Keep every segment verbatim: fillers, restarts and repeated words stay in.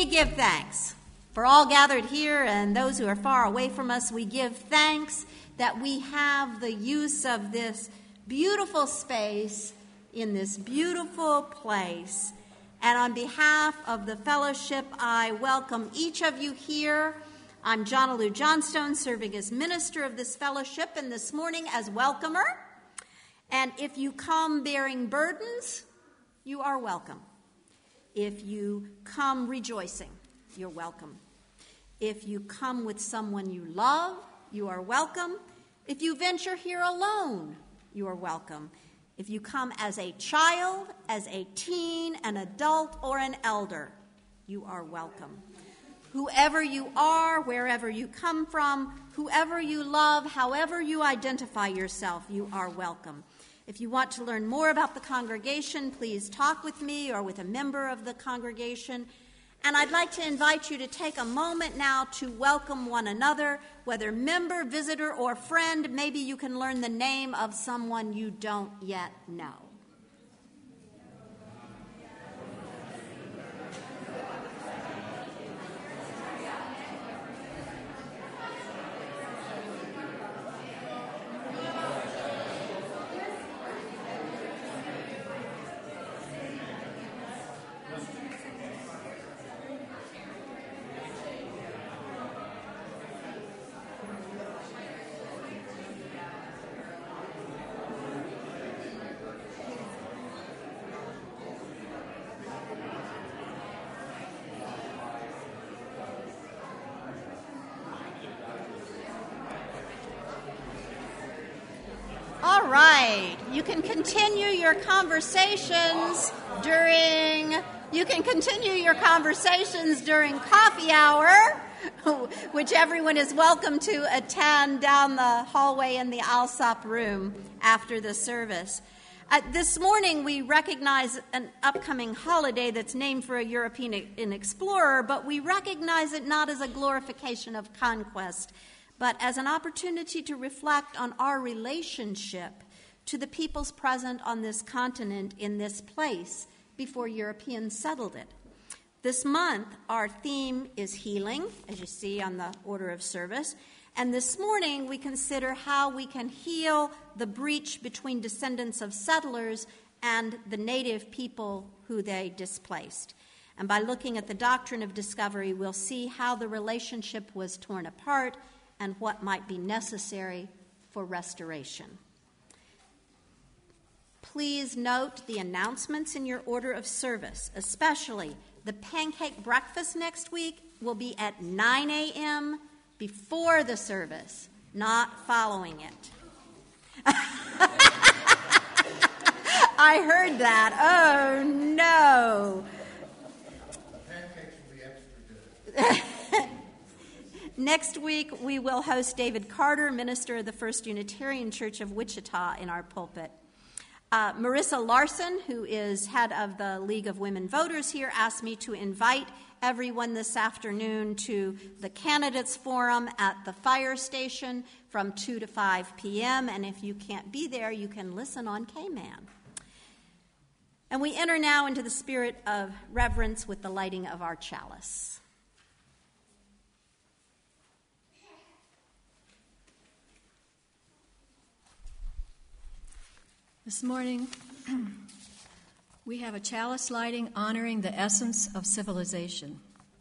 We give thanks for all gathered here and those who are far away from us. We give thanks that we have the use of this beautiful space in this beautiful place. And on behalf of the fellowship, I welcome each of you here. I'm Jonna Lou Johnstone, serving as minister of this fellowship, and this morning as welcomer. And if you come bearing burdens, you are welcome. If you come rejoicing, you're welcome. If you come with someone you love, you are welcome. If you venture here alone, you are welcome. If you come as a child, as a teen, an adult, or an elder, you are welcome. Whoever you are, wherever you come from, whoever you love, however you identify yourself, you are welcome. If you want to learn more about the congregation, please talk with me or with a member of the congregation. And I'd like to invite you to take a moment now to welcome one another, whether member, visitor, or friend. Maybe you can learn the name of someone you don't yet know. All right, you can continue your conversations during, you can continue your conversations during coffee hour, which everyone is welcome to attend down the hallway in the Alsop room after the service. Uh, this morning we recognize an upcoming holiday that's named for a European explorer, but we recognize it not as a glorification of conquest, but as an opportunity to reflect on our relationship to the peoples present on this continent in this place before Europeans settled it. This month, our theme is healing, as you see on the order of service, and this morning we consider how we can heal the breach between descendants of settlers and the native people who they displaced. And by looking at the doctrine of discovery, we'll see how the relationship was torn apart and what might be necessary for restoration. Please note the announcements in your order of service, especially the pancake breakfast next week will be at nine a.m. before the service, not following it. I heard that. Oh, no. Pancakes will be extra good. Next week, we will host David Carter, minister of the First Unitarian Church of Wichita, in our pulpit. Uh, Marissa Larson, who is head of the League of Women Voters here, asked me to invite everyone this afternoon to the Candidates Forum at the fire station from two to five p.m., and if you can't be there, you can listen on K-Man. And we enter now into the spirit of reverence with the lighting of our chalice. This morning, we have a chalice lighting honoring the essence of civilization.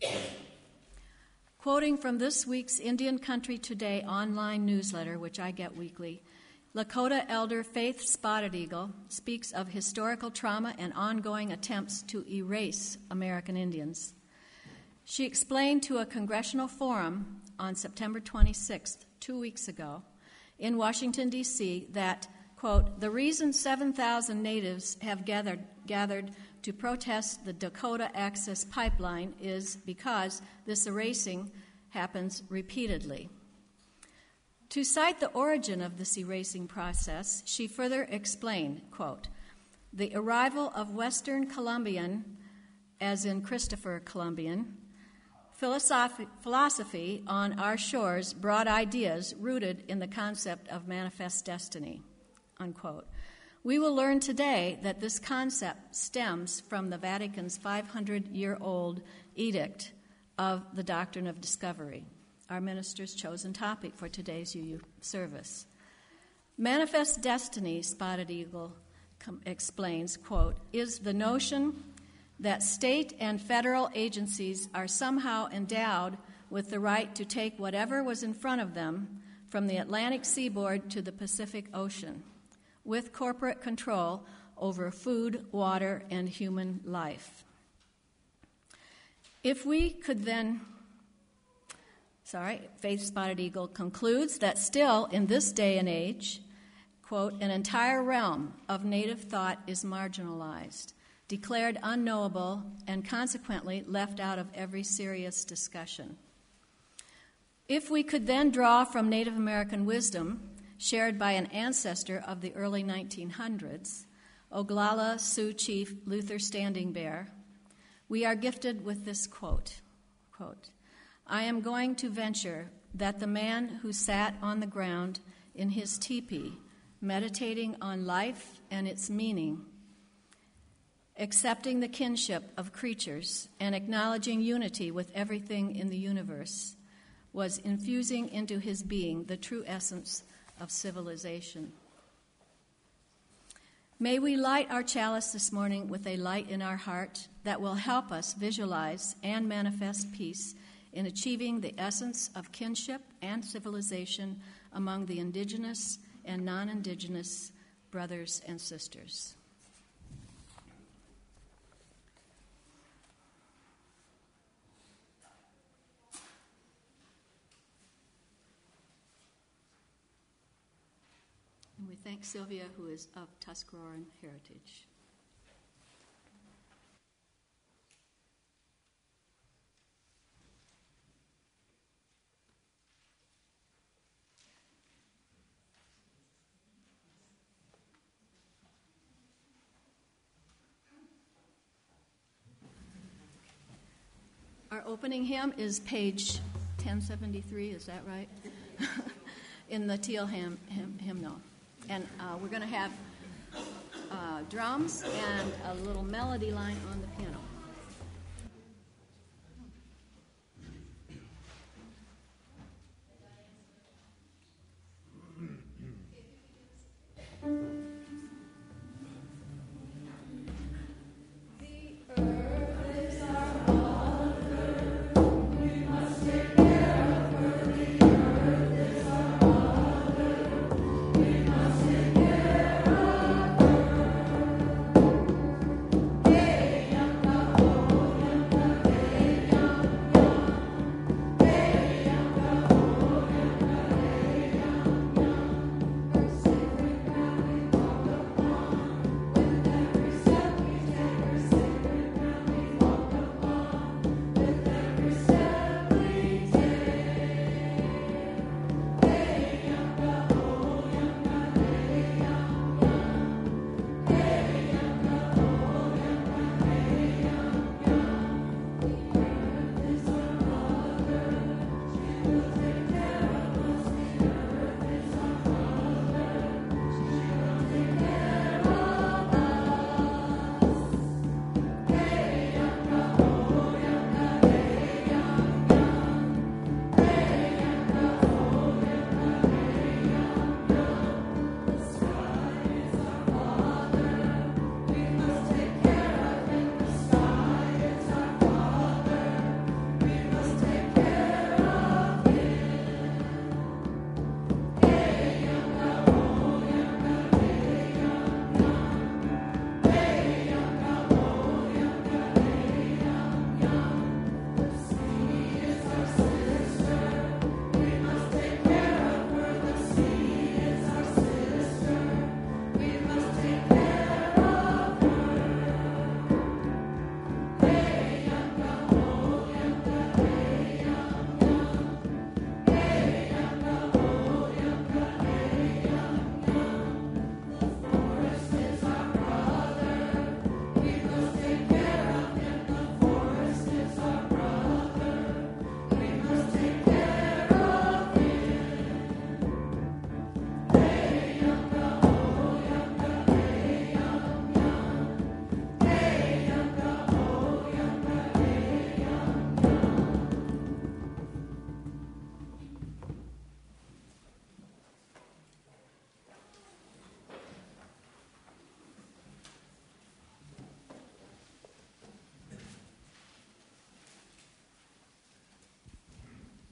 Quoting from this week's Indian Country Today online newsletter, which I get weekly, Lakota elder Faith Spotted Eagle speaks of historical trauma and ongoing attempts to erase American Indians. She explained to a congressional forum on September twenty-sixth, two weeks ago, in Washington, D C, that quote, the reason seven thousand natives have gathered, gathered to protest the Dakota Access Pipeline is because this erasing happens repeatedly. To cite the origin of this erasing process, she further explained, quote, the arrival of Western Columbian, as in Christopher Columbian, philosophy, philosophy on our shores brought ideas rooted in the concept of manifest destiny. Unquote. We will learn today that this concept stems from the Vatican's five hundred year old edict of the doctrine of discovery, our minister's chosen topic for today's U U service. Manifest destiny, Spotted Eagle com- explains, quote, is the notion that state and federal agencies are somehow endowed with the right to take whatever was in front of them from the Atlantic seaboard to the Pacific Ocean, with corporate control over food, water, and human life. If we could then, sorry, Faith Spotted Eagle concludes that still in this day and age, quote, an entire realm of native thought is marginalized, declared unknowable, and consequently left out of every serious discussion. If we could then draw from Native American wisdom shared by an ancestor of the early nineteen hundreds, Oglala Sioux Chief Luther Standing Bear, we are gifted with this quote, quote, I am going to venture that the man who sat on the ground in his teepee, meditating on life and its meaning, accepting the kinship of creatures and acknowledging unity with everything in the universe, was infusing into his being the true essence of civilization. May we light our chalice this morning with a light in our heart that will help us visualize and manifest peace in achieving the essence of kinship and civilization among the indigenous and non-indigenous brothers and sisters. And we thank Sylvia, who is of Tuscaroran heritage. Our opening hymn is page ten seventy-three, is that right? In the Teal hymn, hymn, hymnal. And uh, we're going to have uh, drums and a little melody line on the piano. Yeah.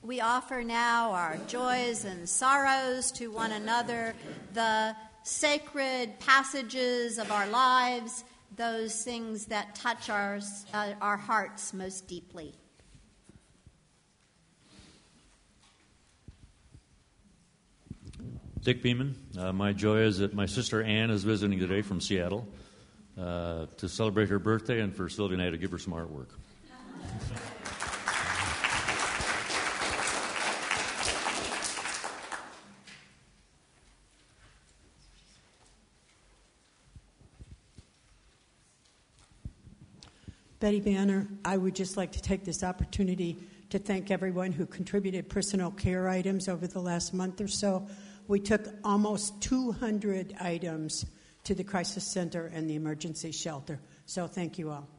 We offer now our joys and sorrows to one another, the sacred passages of our lives, those things that touch our, uh, our hearts most deeply. Dick Beeman. Uh, my joy is that my sister Ann is visiting today from Seattle uh, to celebrate her birthday and for Sylvia and I to give her some artwork. Betty Banner, I would just like to take this opportunity to thank everyone who contributed personal care items over the last month or so. We took almost two hundred items to the crisis center and the emergency shelter. So thank you all.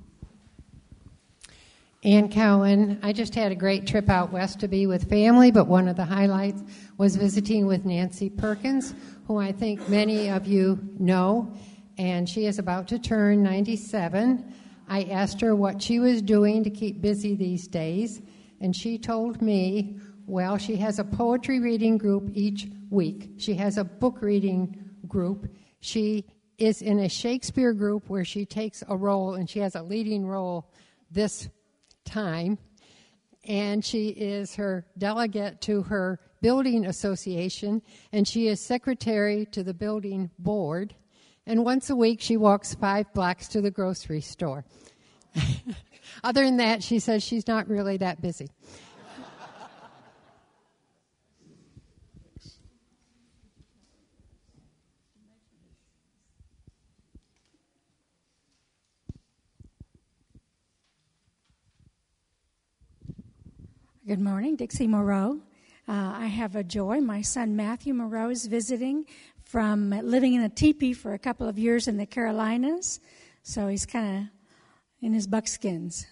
Ann Cowan. I just had a great trip out west to be with family, but one of the highlights was visiting with Nancy Perkins, who I think many of you know, and she is about to turn ninety-seven. I asked her what she was doing to keep busy these days, and she told me, well, she has a poetry reading group each week. She has a book reading group. She is in a Shakespeare group where she takes a role, and she has a leading role this time. And she is her delegate to her building association, and she is secretary to the building board. And once a week, she walks five blocks to the grocery store. Other than that, she says she's not really that busy. Good morning, Dixie Moreau. Uh, I have a joy. My son Matthew Moreau is visiting from living in a teepee for a couple of years in the Carolinas, so he's kind of in his buckskins.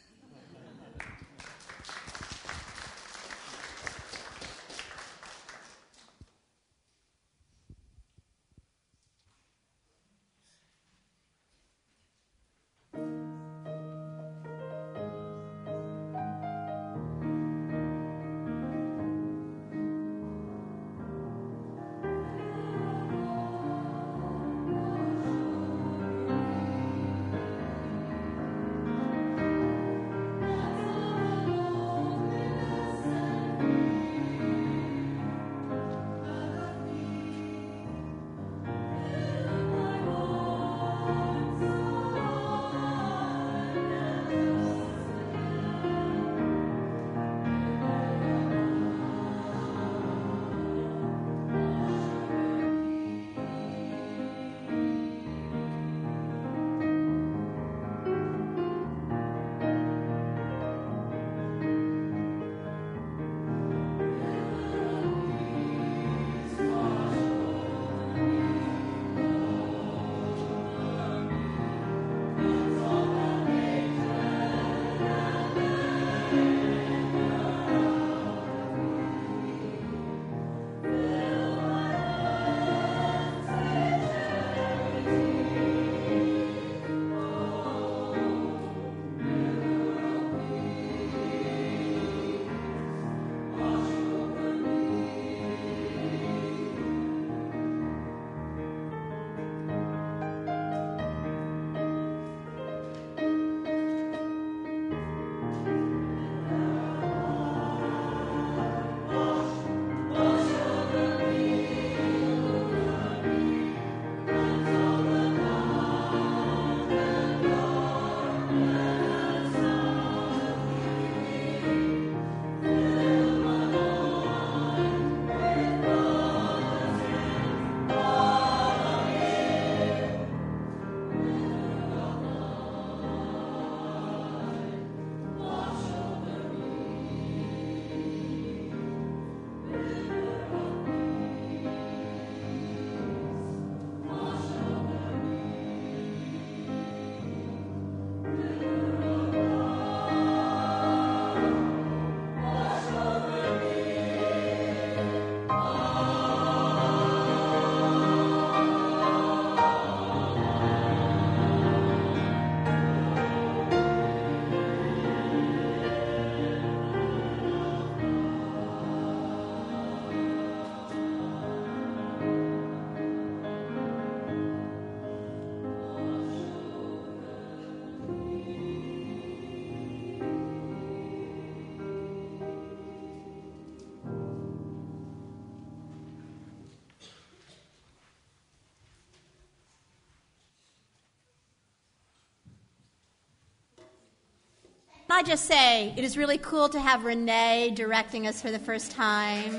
I just say it is really cool to have Renee directing us for the first time.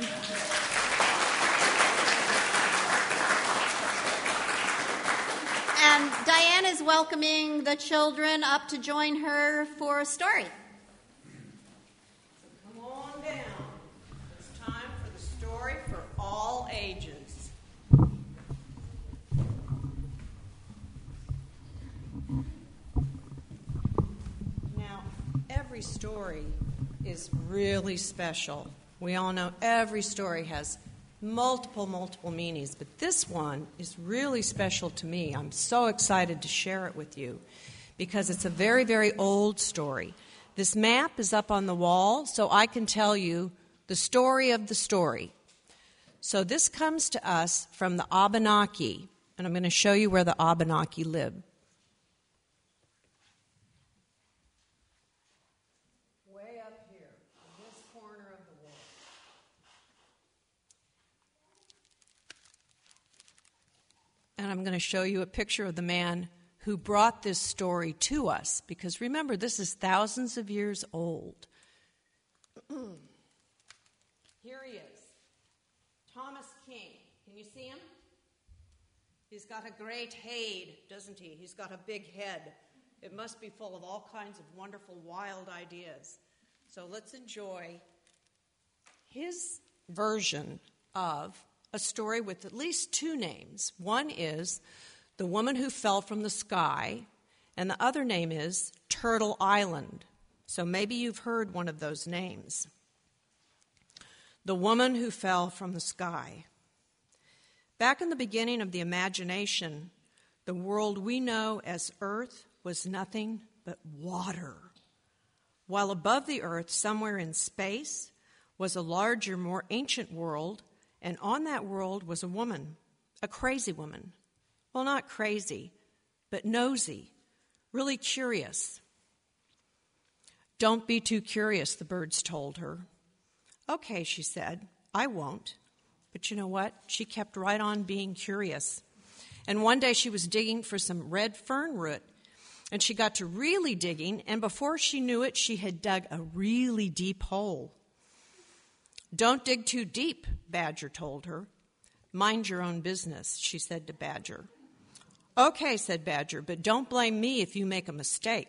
And Diane is welcoming the children up to join her for a story. Come on down. It's time for the story for all ages. Now, every story is really special. We all know every story has multiple, multiple meanings, but this one is really special to me. I'm so excited to share it with you because it's a very, very old story. This map is up on the wall, so I can tell you the story of the story. So this comes to us from the Abenaki, and I'm going to show you where the Abenaki live. Way up here, in this corner of the wall. And I'm going to show you a picture of the man who brought this story to us, because remember, this is thousands of years old. Here he is, Thomas King. Can you see him? He's got a great head, doesn't he? He's got a big head. It must be full of all kinds of wonderful, wild ideas. So let's enjoy his version of a story with at least two names. One is The Woman Who Fell from the Sky, and the other name is Turtle Island. So maybe you've heard one of those names. The Woman Who Fell from the Sky. Back in the beginning of the imagination, the world we know as Earth was nothing but water. While above the Earth, somewhere in space, was a larger, more ancient world, and on that world was a woman, a crazy woman. Well, not crazy, but nosy, really curious. Don't be too curious, the birds told her. Okay, she said, I won't. But you know what? She kept right on being curious. And one day she was digging for some red fern root, and she got to really digging, and before she knew it, she had dug a really deep hole. Don't dig too deep, Badger told her. Mind your own business, she said to Badger. Okay, said Badger, but don't blame me if you make a mistake.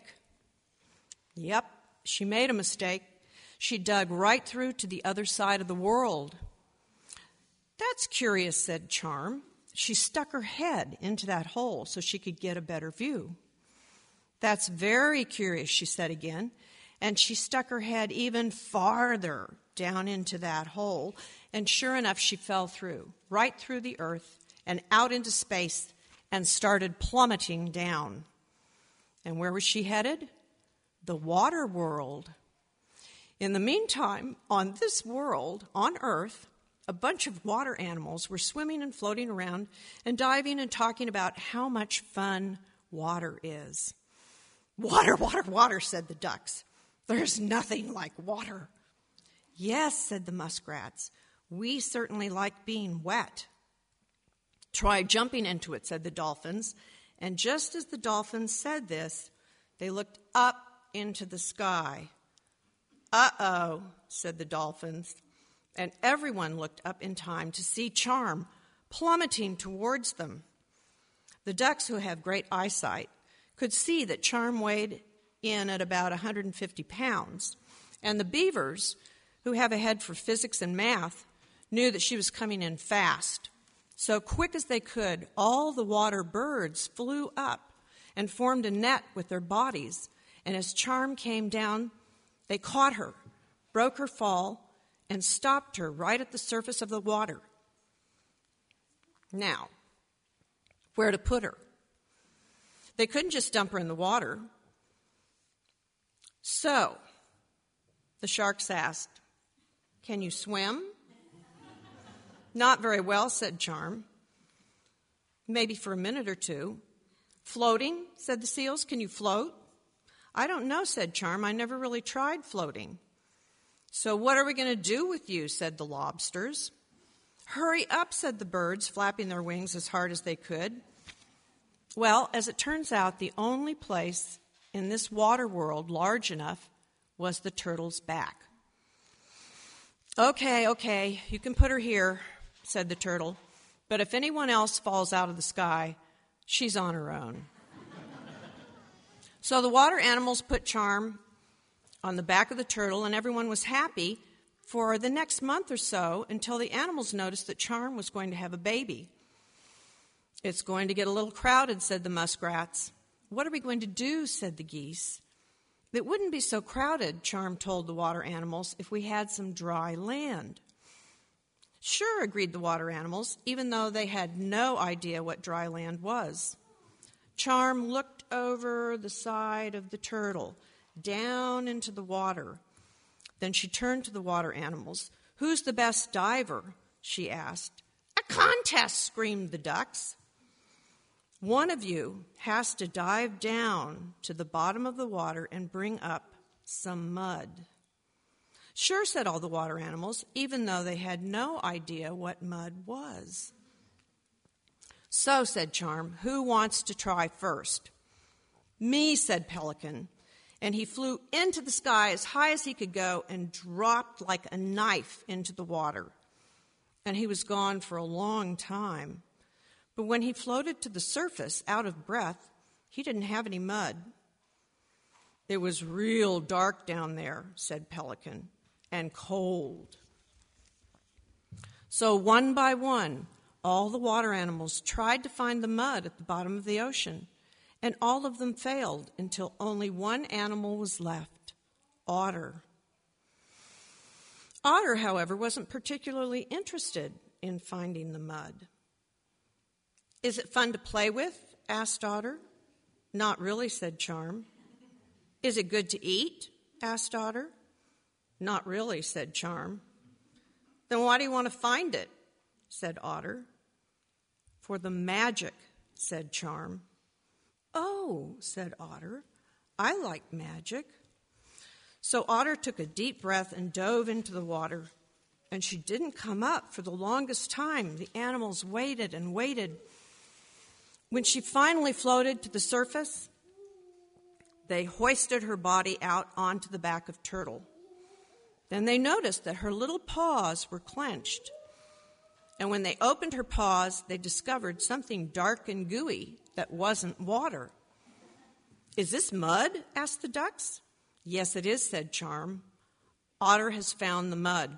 Yep, she made a mistake. She dug right through to the other side of the world. That's curious, said Charm. She stuck her head into that hole so she could get a better view. That's very curious, she said again, and she stuck her head even farther down into that hole, and sure enough, she fell through, right through the earth and out into space, and started plummeting down. And where was she headed? The water world. In the meantime, on this world, on Earth, a bunch of water animals were swimming and floating around and diving and talking about how much fun water is. Water, water, water, said the ducks. There's nothing like water. Yes, said the muskrats. We certainly like being wet. Try jumping into it, said the dolphins. And just as the dolphins said this, they looked up into the sky. Uh-oh, said the dolphins. And everyone looked up in time to see Charm plummeting towards them. The ducks, who have great eyesight, could see that Charm weighed in at about one hundred fifty pounds. And the beavers, who have a head for physics and math, knew that she was coming in fast. So quick as they could, all the water birds flew up and formed a net with their bodies. And as Charm came down, they caught her, broke her fall, and stopped her right at the surface of the water. Now, where to put her? They couldn't just dump her in the water. So, the sharks asked, "Can you swim?" "Not very well," said Charm. "Maybe for a minute or two." "Floating?" said the seals. "Can you float?" "I don't know," said Charm. "I never really tried floating." "So what are we going to do with you?" said the lobsters. "Hurry up," said the birds, flapping their wings as hard as they could. Well, as it turns out, the only place in this water world large enough was the turtle's back. "Okay, okay, you can put her here," said the turtle, "but if anyone else falls out of the sky, she's on her own." So the water animals put Charm on the back of the turtle, and everyone was happy for the next month or so until the animals noticed that Charm was going to have a baby. "It's going to get a little crowded," said the muskrats. "What are we going to do?" said the geese. "It wouldn't be so crowded," Charm told the water animals, "if we had some dry land." "Sure," agreed the water animals, even though they had no idea what dry land was. Charm looked over the side of the turtle, down into the water. Then she turned to the water animals. "Who's the best diver?" she asked. "A contest!" screamed the ducks. "One of you has to dive down to the bottom of the water and bring up some mud." "Sure," said all the water animals, even though they had no idea what mud was. "So," said Charm, "who wants to try first?" "Me," said Pelican, and he flew into the sky as high as he could go and dropped like a knife into the water. And he was gone for a long time. But when he floated to the surface, out of breath, he didn't have any mud. "It was real dark down there," said Pelican, "and cold." So one by one, all the water animals tried to find the mud at the bottom of the ocean, and all of them failed until only one animal was left, Otter. Otter, however, wasn't particularly interested in finding the mud. "Is it fun to play with?" asked Otter. "Not really," said Charm. "Is it good to eat?" asked Otter. "Not really," said Charm. "Then why do you want to find it?" said Otter. "For the magic," said Charm. "Oh," said Otter, "I like magic." So Otter took a deep breath and dove into the water, and she didn't come up for the longest time. The animals waited and waited. When she finally floated to the surface, they hoisted her body out onto the back of Turtle. Then they noticed that her little paws were clenched. And when they opened her paws, they discovered something dark and gooey that wasn't water. "Is this mud?" asked the ducks. "Yes, it is," said Charm. "Otter has found the mud."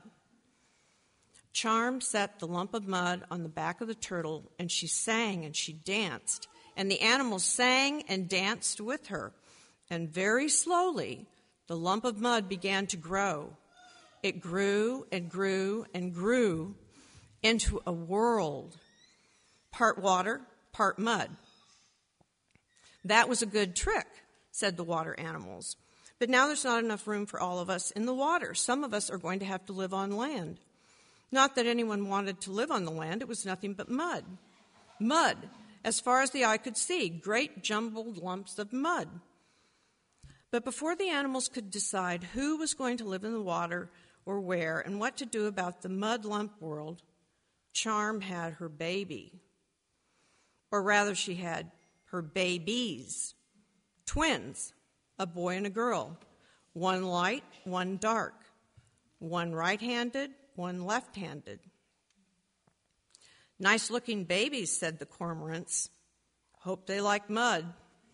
Charm set the lump of mud on the back of the turtle, and she sang and she danced. And the animals sang and danced with her. And very slowly, the lump of mud began to grow. It grew and grew and grew into a world, part water, part mud. "That was a good trick," said the water animals. "But now there's not enough room for all of us in the water. Some of us are going to have to live on land." Not that anyone wanted to live on the land. It was nothing but mud. Mud, as far as the eye could see, great jumbled lumps of mud. But before the animals could decide who was going to live in the water or where and what to do about the mud lump world, Charm had her baby. Or rather, she had her babies, twins, a boy and a girl, one light, one dark, one right-handed, one left-handed. "Nice-looking babies," said the cormorants. "Hope they like mud."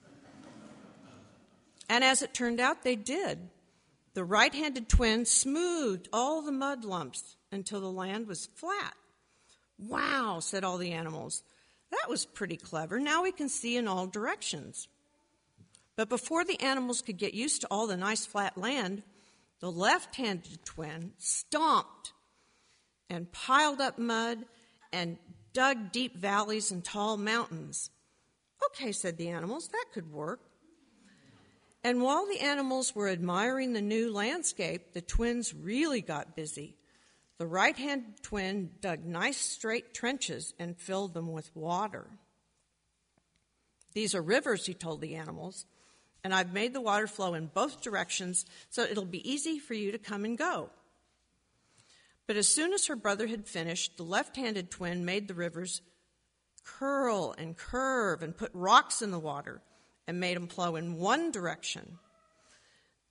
And as it turned out, they did. The right-handed twins smoothed all the mud lumps until the land was flat. "Wow," said all the animals. "That was pretty clever. Now we can see in all directions." But before the animals could get used to all the nice flat land, the left-handed twin stomped and piled up mud and dug deep valleys and tall mountains. "Okay," said the animals, "that could work." And while the animals were admiring the new landscape, the twins really got busy. The right-handed twin dug nice straight trenches and filled them with water. "These are rivers," he told the animals, "and I've made the water flow in both directions so it'll be easy for you to come and go." But as soon as her brother had finished, the left-handed twin made the rivers curl and curve and put rocks in the water and made them flow in one direction.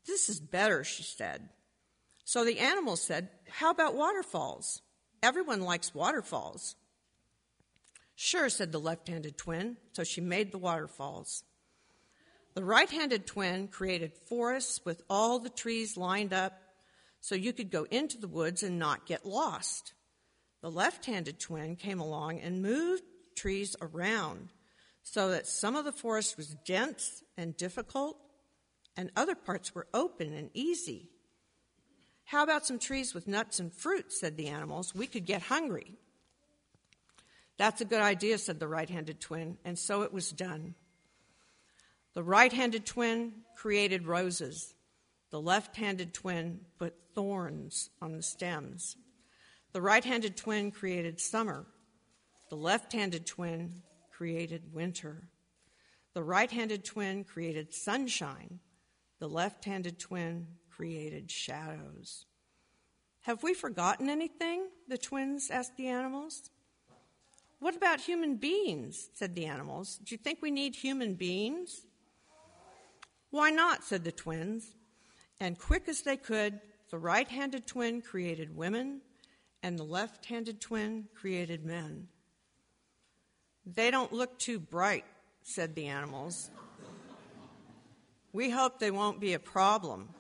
"This is better," she said. So the animals said, "How about waterfalls? Everyone likes waterfalls." "Sure," said the left-handed twin, so she made the waterfalls. The right-handed twin created forests with all the trees lined up so you could go into the woods and not get lost. The left-handed twin came along and moved trees around so that some of the forest was dense and difficult and other parts were open and easy. "How about some trees with nuts and fruit?" said the animals. "We could get hungry." "That's a good idea," said the right-handed twin, and so it was done. The right-handed twin created roses. The left-handed twin put thorns on the stems. The right-handed twin created summer. The left-handed twin created winter. The right-handed twin created sunshine. The left-handed twin created shadows. "Have we forgotten anything?" the twins asked the animals. "What about human beings?" said the animals. "Do you think we need human beings?" "Why not?" said the twins. And quick as they could, the right-handed twin created women, and the left-handed twin created men. "They don't look too bright," said the animals. "We hope they won't be a problem."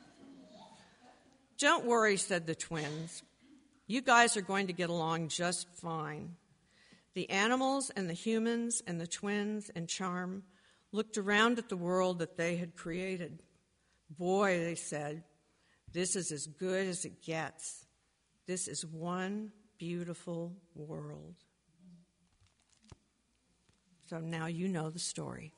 "Don't worry," said the twins. "You guys are going to get along just fine." The animals and the humans and the twins and Charm looked around at the world that they had created. "Boy," they said, "this is as good as it gets. This is one beautiful world." So now you know the story.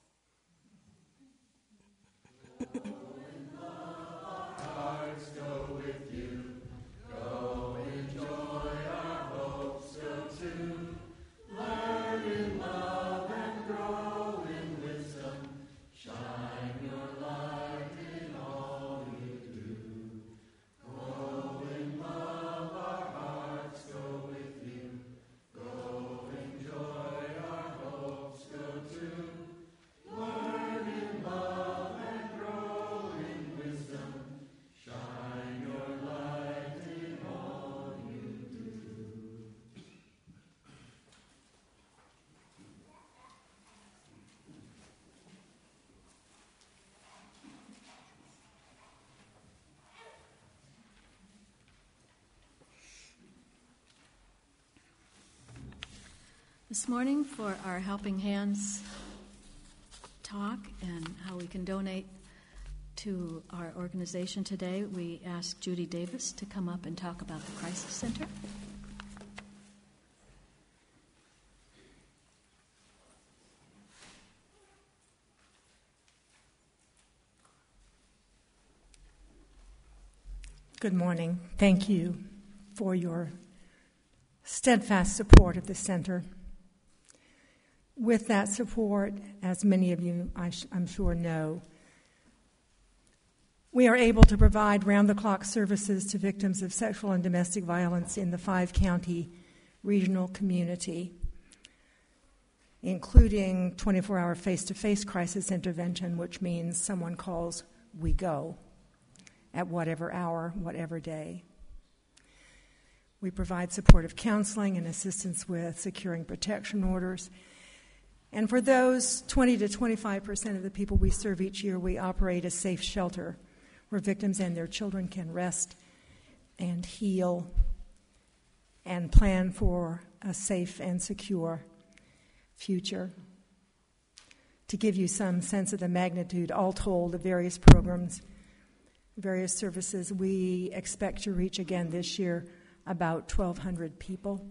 This morning, for our Helping Hands talk and how we can donate to our organization today, we asked Judy Davis to come up and talk about the Crisis Center. Good morning. Thank you for your steadfast support of the center. With that support, as many of you I sh- I'm sure know, we are able to provide round-the-clock services to victims of sexual and domestic violence in the five-county regional community, including twenty-four hour face-to-face crisis intervention, which means someone calls, we go, at whatever hour, whatever day. We provide supportive counseling and assistance with securing protection orders. And for those twenty to twenty-five percent of the people we serve each year, we operate a safe shelter where victims and their children can rest and heal and plan for a safe and secure future. To give you some sense of the magnitude, all told, the various programs, various services, we expect to reach again this year about twelve hundred people.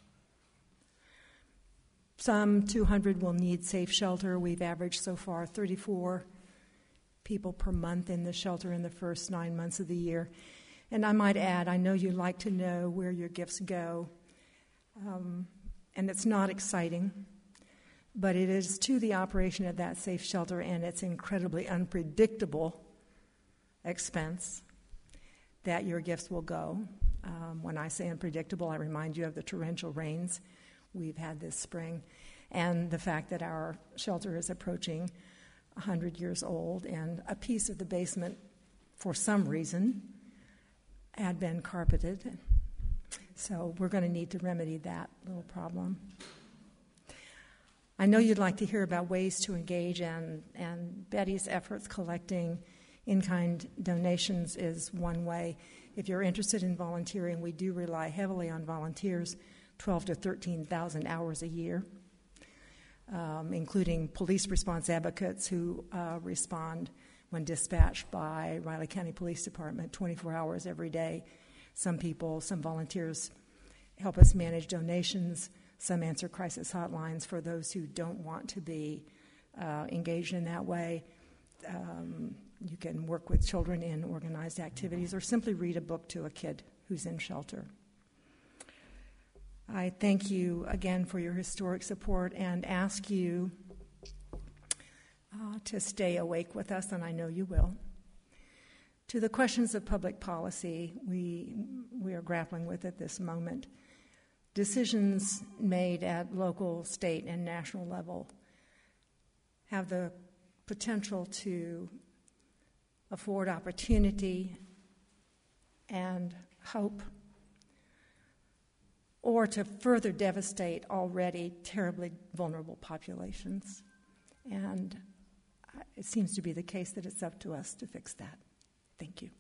Some two hundred will need safe shelter. We've averaged so far thirty-four people per month in the shelter in the first nine months of the year. And I might add, I know you like to know where your gifts go. Um, and it's not exciting, but it is to the operation of that safe shelter and its incredibly unpredictable expense that your gifts will go. Um, when I say unpredictable, I remind you of the torrential rains we've had this spring and the fact that our shelter is approaching one hundred years old, and a piece of the basement for some reason, had been carpeted. So we're going to need to remedy that little problem. I know you'd like to hear about ways to engage, and, and Betty's efforts collecting in-kind donations is one way. If you're interested in volunteering, we do rely heavily on volunteers, twelve to thirteen thousand hours a year, um, including police response advocates who uh, respond when dispatched by Riley County Police Department twenty-four hours every day. Some people, some volunteers help us manage donations. Some answer crisis hotlines for those who don't want to be uh, engaged in that way. Um, you can work with children in organized activities or simply read a book to a kid who's in shelter. I thank you again for your historic support and ask you uh, to stay awake with us, and I know you will. To the questions of public policy we, we are grappling with at this moment, decisions made at local, state, and national level have the potential to afford opportunity and hope, or to further devastate already terribly vulnerable populations. And it seems to be the case that it's up to us to fix that. Thank you.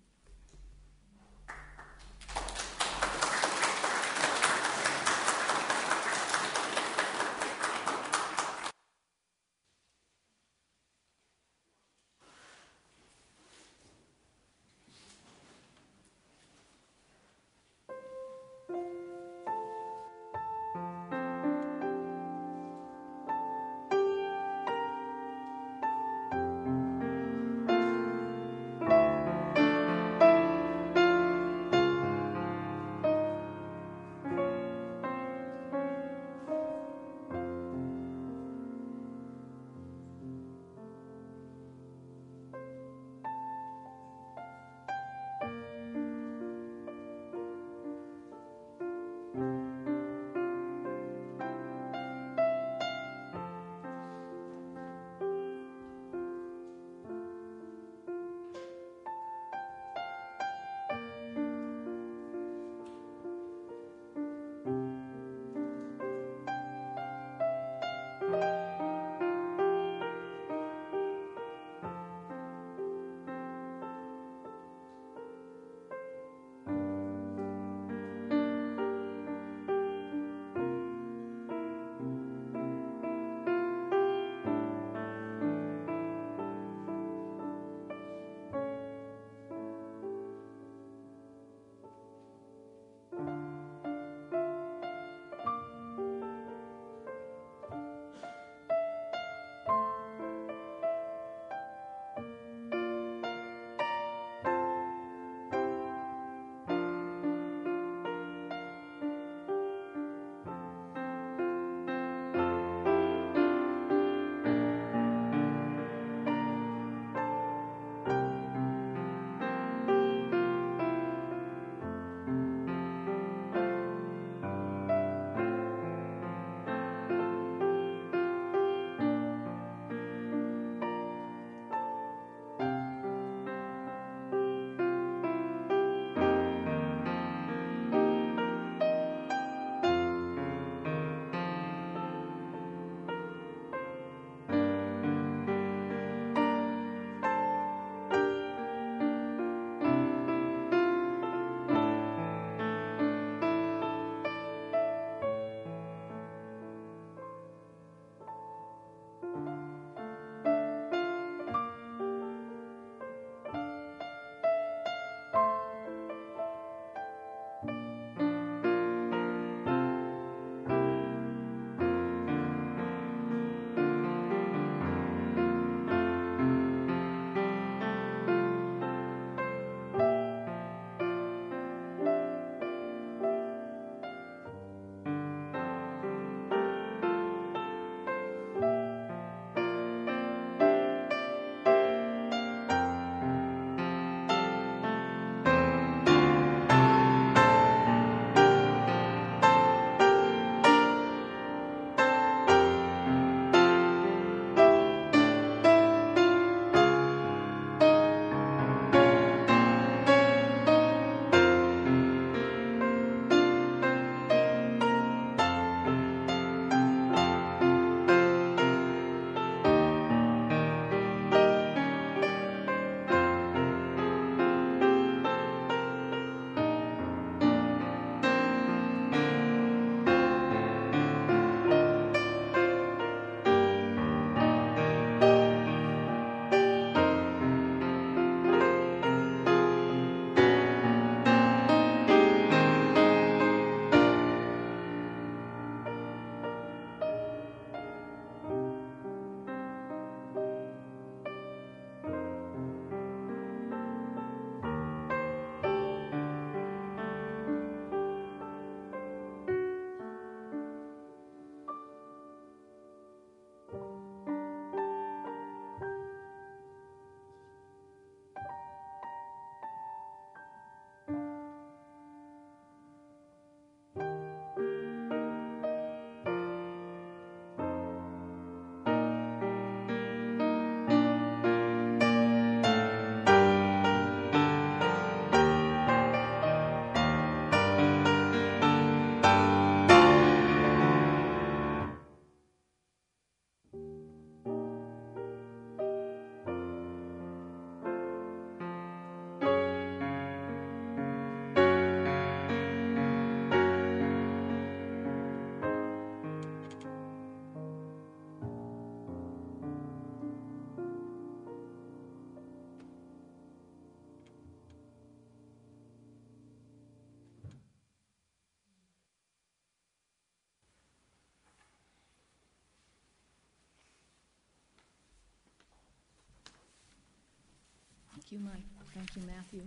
Thank you, Mike. Thank you, Matthew.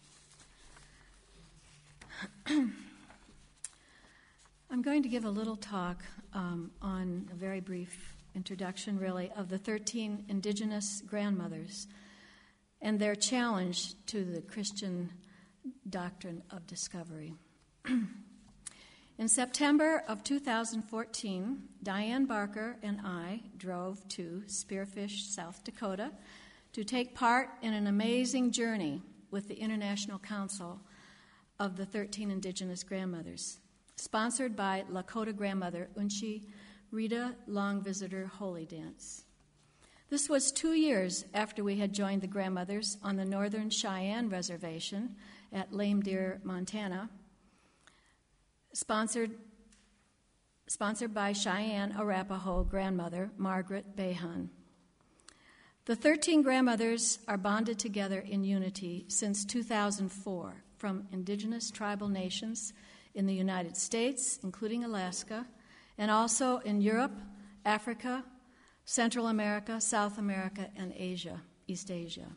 I'm going to give a little talk um, on a very brief introduction, really, of the thirteen indigenous grandmothers and their challenge to the Christian doctrine of discovery. In September of two thousand fourteen, Diane Barker and I drove to Spearfish, South Dakota, to take part in an amazing journey with the International Council of the thirteen Indigenous Grandmothers, sponsored by Lakota grandmother Unchi Rita Long Visitor Holy Dance. This was two years after we had joined the grandmothers on the Northern Cheyenne Reservation at Lame Deer, Montana, sponsored, sponsored by Cheyenne Arapaho grandmother Margaret Behan. The thirteen grandmothers are bonded together in unity since two thousand four from indigenous tribal nations in the United States, including Alaska, and also in Europe, Africa, Central America, South America, and Asia, East Asia.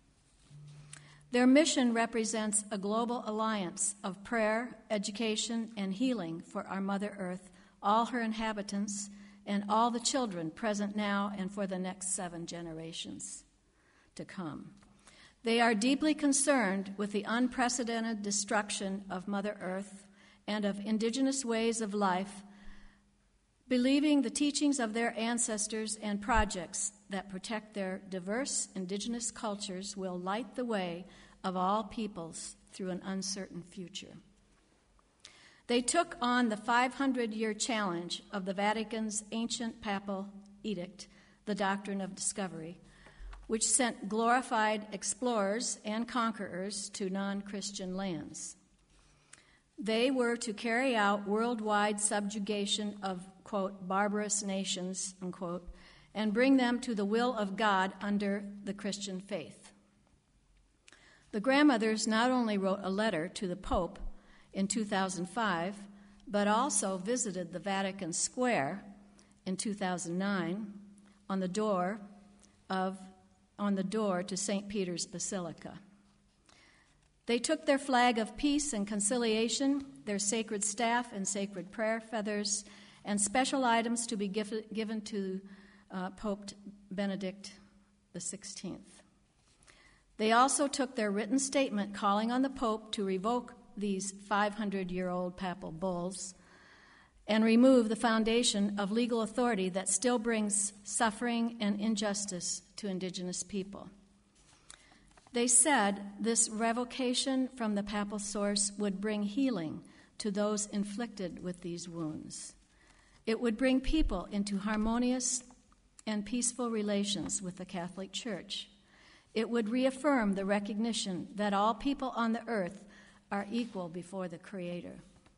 Their mission represents a global alliance of prayer, education, and healing for our Mother Earth, all her inhabitants, and all the children present now and for the next seven generations to come. They are deeply concerned with the unprecedented destruction of Mother Earth and of indigenous ways of life, believing the teachings of their ancestors and projects that protect their diverse indigenous cultures will light the way of all peoples through an uncertain future. They took on the five hundred year challenge of the Vatican's ancient papal edict, the Doctrine of Discovery, which sent glorified explorers and conquerors to non-Christian lands. They were to carry out worldwide subjugation of, quote, barbarous nations, unquote, and bring them to the will of God under the Christian faith. The grandmothers not only wrote a letter to the Pope in two thousand five, but also visited the Vatican Square in two thousand nine on the door of on the door to Saint Peter's Basilica. They took their flag of peace and conciliation, their sacred staff and sacred prayer feathers, and special items to be given, given to uh, Pope Benedict the sixteenth. They also took their written statement calling on the Pope to revoke these five hundred year old papal bulls and remove the foundation of legal authority that still brings suffering and injustice to indigenous people. They said this revocation from the papal source would bring healing to those inflicted with these wounds. It would bring people into harmonious and peaceful relations with the Catholic Church. It would reaffirm the recognition that all people on the earth are equal before the Creator.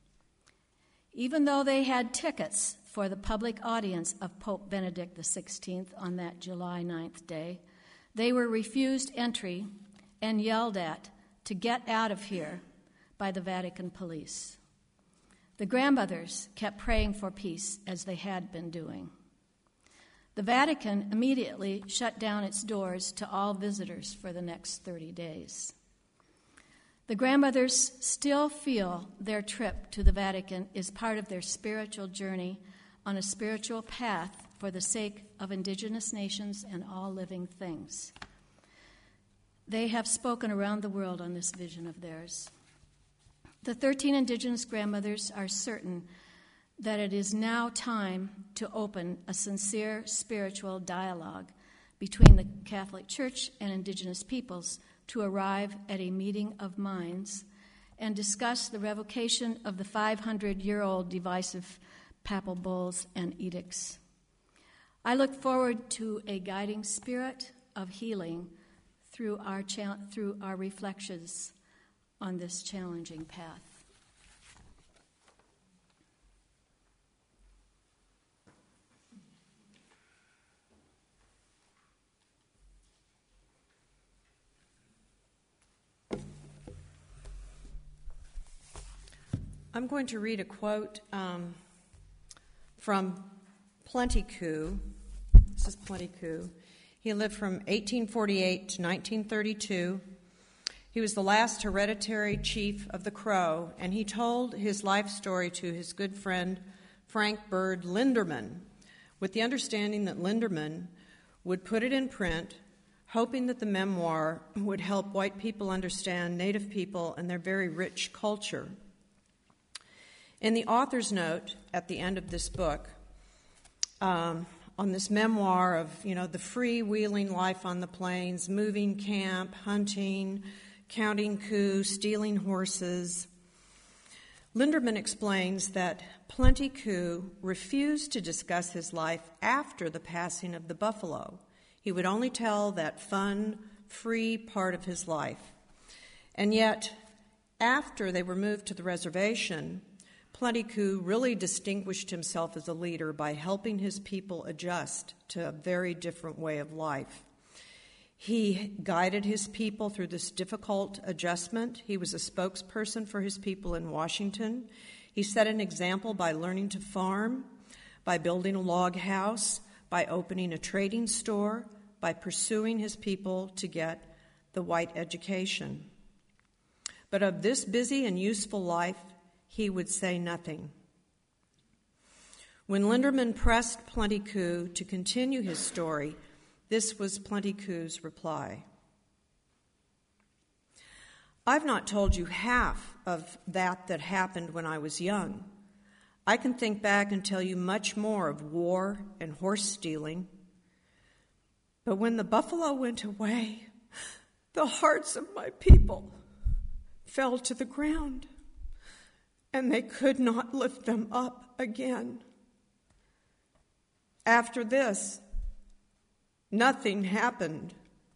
Even though they had tickets for the public audience of Pope Benedict the sixteenth on that July ninth day, they were refused entry and yelled at to get out of here by the Vatican police. The grandmothers kept praying for peace as they had been doing. The Vatican immediately shut down its doors to all visitors for the next thirty days. The grandmothers still feel their trip to the Vatican is part of their spiritual journey on a spiritual path for the sake of indigenous nations and all living things. They have spoken around the world on this vision of theirs. The thirteen indigenous grandmothers are certain that it is now time to open a sincere spiritual dialogue between the Catholic Church and indigenous peoples to arrive at a meeting of minds and discuss the revocation of the five hundred year old divisive papal bulls and edicts. I look forward to a guiding spirit of healing through our, cha- through our reflections on this challenging path. I'm going to read a quote um, from Plenty Coups. This is Plenty Coups. He He lived from eighteen forty-eight to nineteen thirty-two. He was the last hereditary chief of the Crow, and he told his life story to his good friend Frank Bird Linderman, with the understanding that Linderman would put it in print, hoping that the memoir would help white people understand Native people and their very rich culture. In the author's note at the end of this book, um, on this memoir of, you know, the freewheeling life on the plains, moving camp, hunting, counting coup, stealing horses, Linderman explains that Plenty Coups refused to discuss his life after the passing of the buffalo. He would only tell that fun, free part of his life. And yet, after they were moved to the reservation, Plenty Coups really distinguished himself as a leader by helping his people adjust to a very different way of life. He guided his people through this difficult adjustment. He was a spokesperson for his people in Washington. He set an example by learning to farm, by building a log house, by opening a trading store, by pursuing his people to get the white education. But of this busy and useful life, he would say nothing. When Linderman pressed Plenty Coups to continue his story, this was Plenty Coups' reply. I've not told you half of that that happened when I was young. I can think back and tell you much more of war and horse stealing. But when the buffalo went away, the hearts of my people fell to the ground, and they could not lift them up again. After this, nothing happened.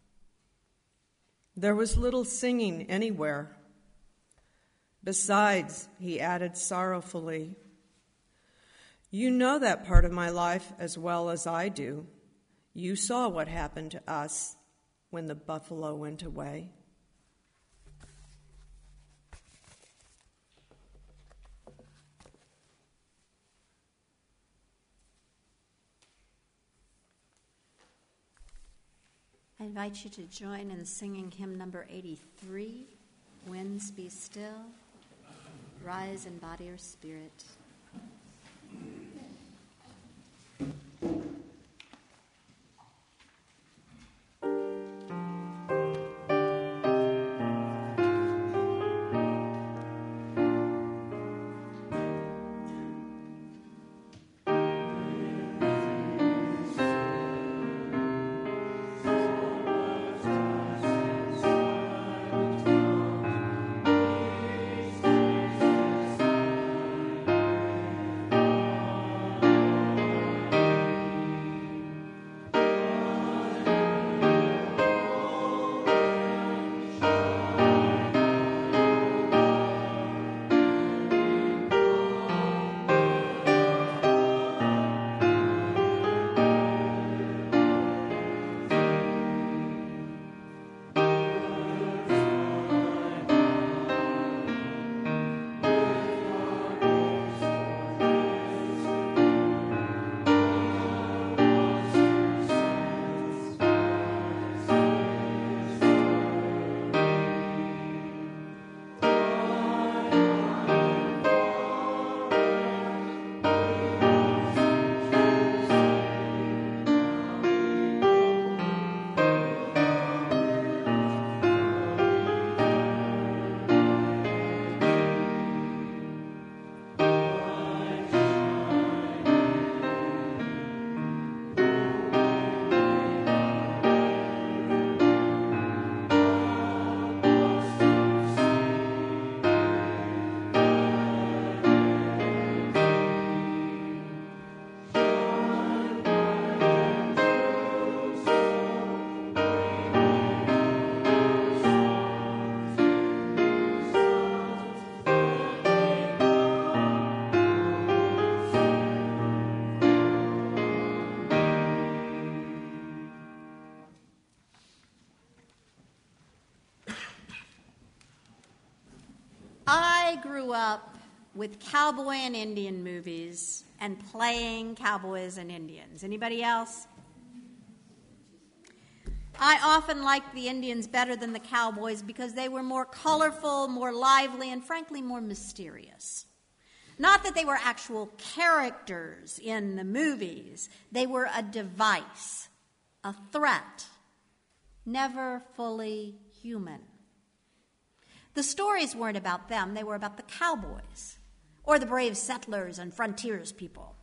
There was little singing anywhere. Besides, he added sorrowfully, you know that part of my life as well as I do. You saw what happened to us when the buffalo went away. I invite you to join in singing hymn number eighty-three, Winds Be Still, Rise in Body or Spirit. I grew up with cowboy and Indian movies and playing cowboys and Indians. Anybody else? I often liked the Indians better than the cowboys because they were more colorful, more lively, and frankly more mysterious. Not that they were actual characters in the movies. They were a device, a threat, never fully human. The stories weren't about them. They were about the cowboys or the brave settlers and frontiers people.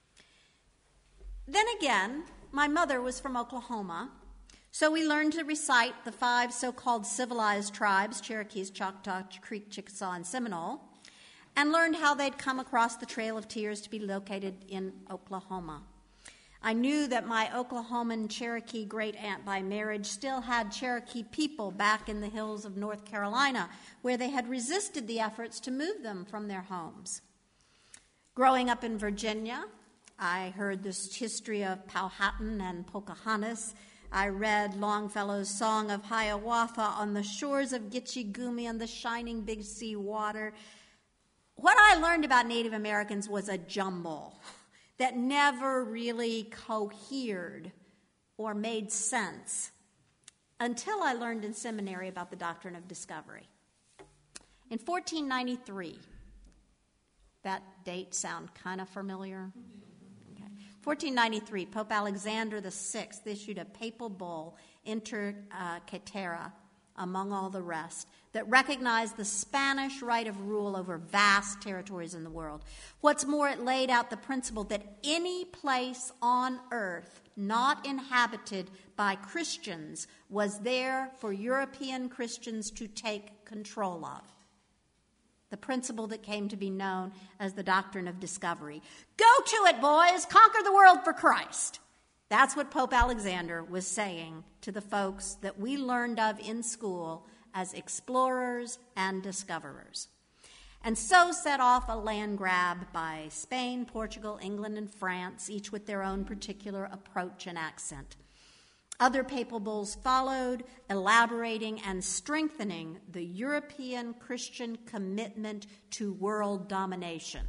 Then again, my mother was from Oklahoma, so we learned to recite the five so-called civilized tribes, Cherokees, Choctaw, Creek, Chickasaw, and Seminole, and learned how they'd come across the Trail of Tears to be located in Oklahoma. I knew that my Oklahoman Cherokee great-aunt by marriage still had Cherokee people back in the hills of North Carolina, where they had resisted the efforts to move them from their homes. Growing up in Virginia, I heard this history of Powhatan and Pocahontas. I read Longfellow's Song of Hiawatha on the shores of Gitche Gumee and the shining Big Sea water. What I learned about Native Americans was a jumble that never really cohered or made sense until I learned in seminary about the doctrine of discovery. In fourteen ninety-three, that date sound kind of familiar? Okay. fourteen ninety-three, Pope Alexander the Sixth issued a papal bull, Inter Caetera, among all the rest, that recognized the Spanish right of rule over vast territories in the world. What's more, it laid out the principle that any place on earth not inhabited by Christians was there for European Christians to take control of. The principle that came to be known as the doctrine of discovery. Go to it, boys! Conquer the world for Christ! That's what Pope Alexander was saying to the folks that we learned of in school as explorers and discoverers. And so set off a land grab by Spain, Portugal, England, and France, each with their own particular approach and accent. Other papal bulls followed, elaborating and strengthening the European Christian commitment to world domination.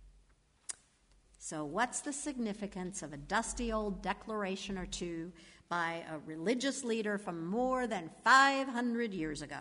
So what's the significance of a dusty old declaration or two by a religious leader from more than five hundred years ago?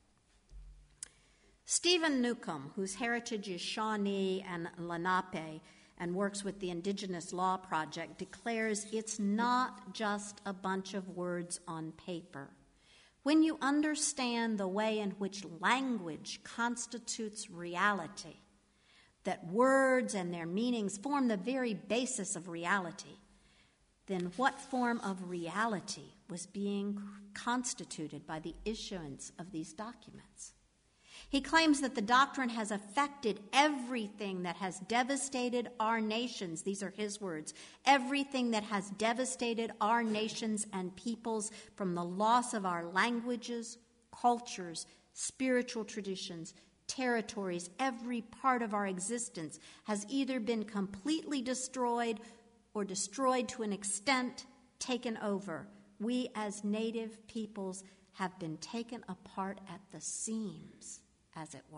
Stephen Newcomb, whose heritage is Shawnee and Lenape and works with the Indigenous Law Project, declares it's not just a bunch of words on paper. When you understand the way in which language constitutes reality, that words and their meanings form the very basis of reality, then what form of reality was being constituted by the issuance of these documents? He claims that the doctrine has affected everything that has devastated our nations. These are his words. Everything that has devastated our nations and peoples, from the loss of our languages, cultures, spiritual traditions, territories, every part of our existence has either been completely destroyed or destroyed to an extent, taken over. We as native peoples have been taken apart at the seams, as it were.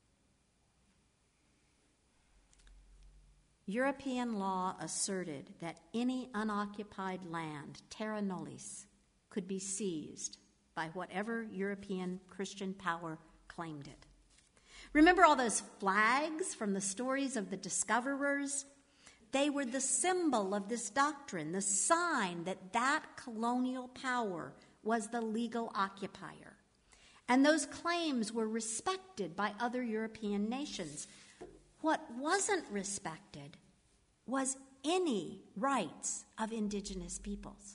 European law asserted that any unoccupied land, terra nullius, could be seized by whatever European Christian power claimed it. Remember all those flags from the stories of the discoverers? They were the symbol of this doctrine, the sign that that colonial power was the legal occupier. And those claims were respected by other European nations. What wasn't respected was any rights of indigenous peoples.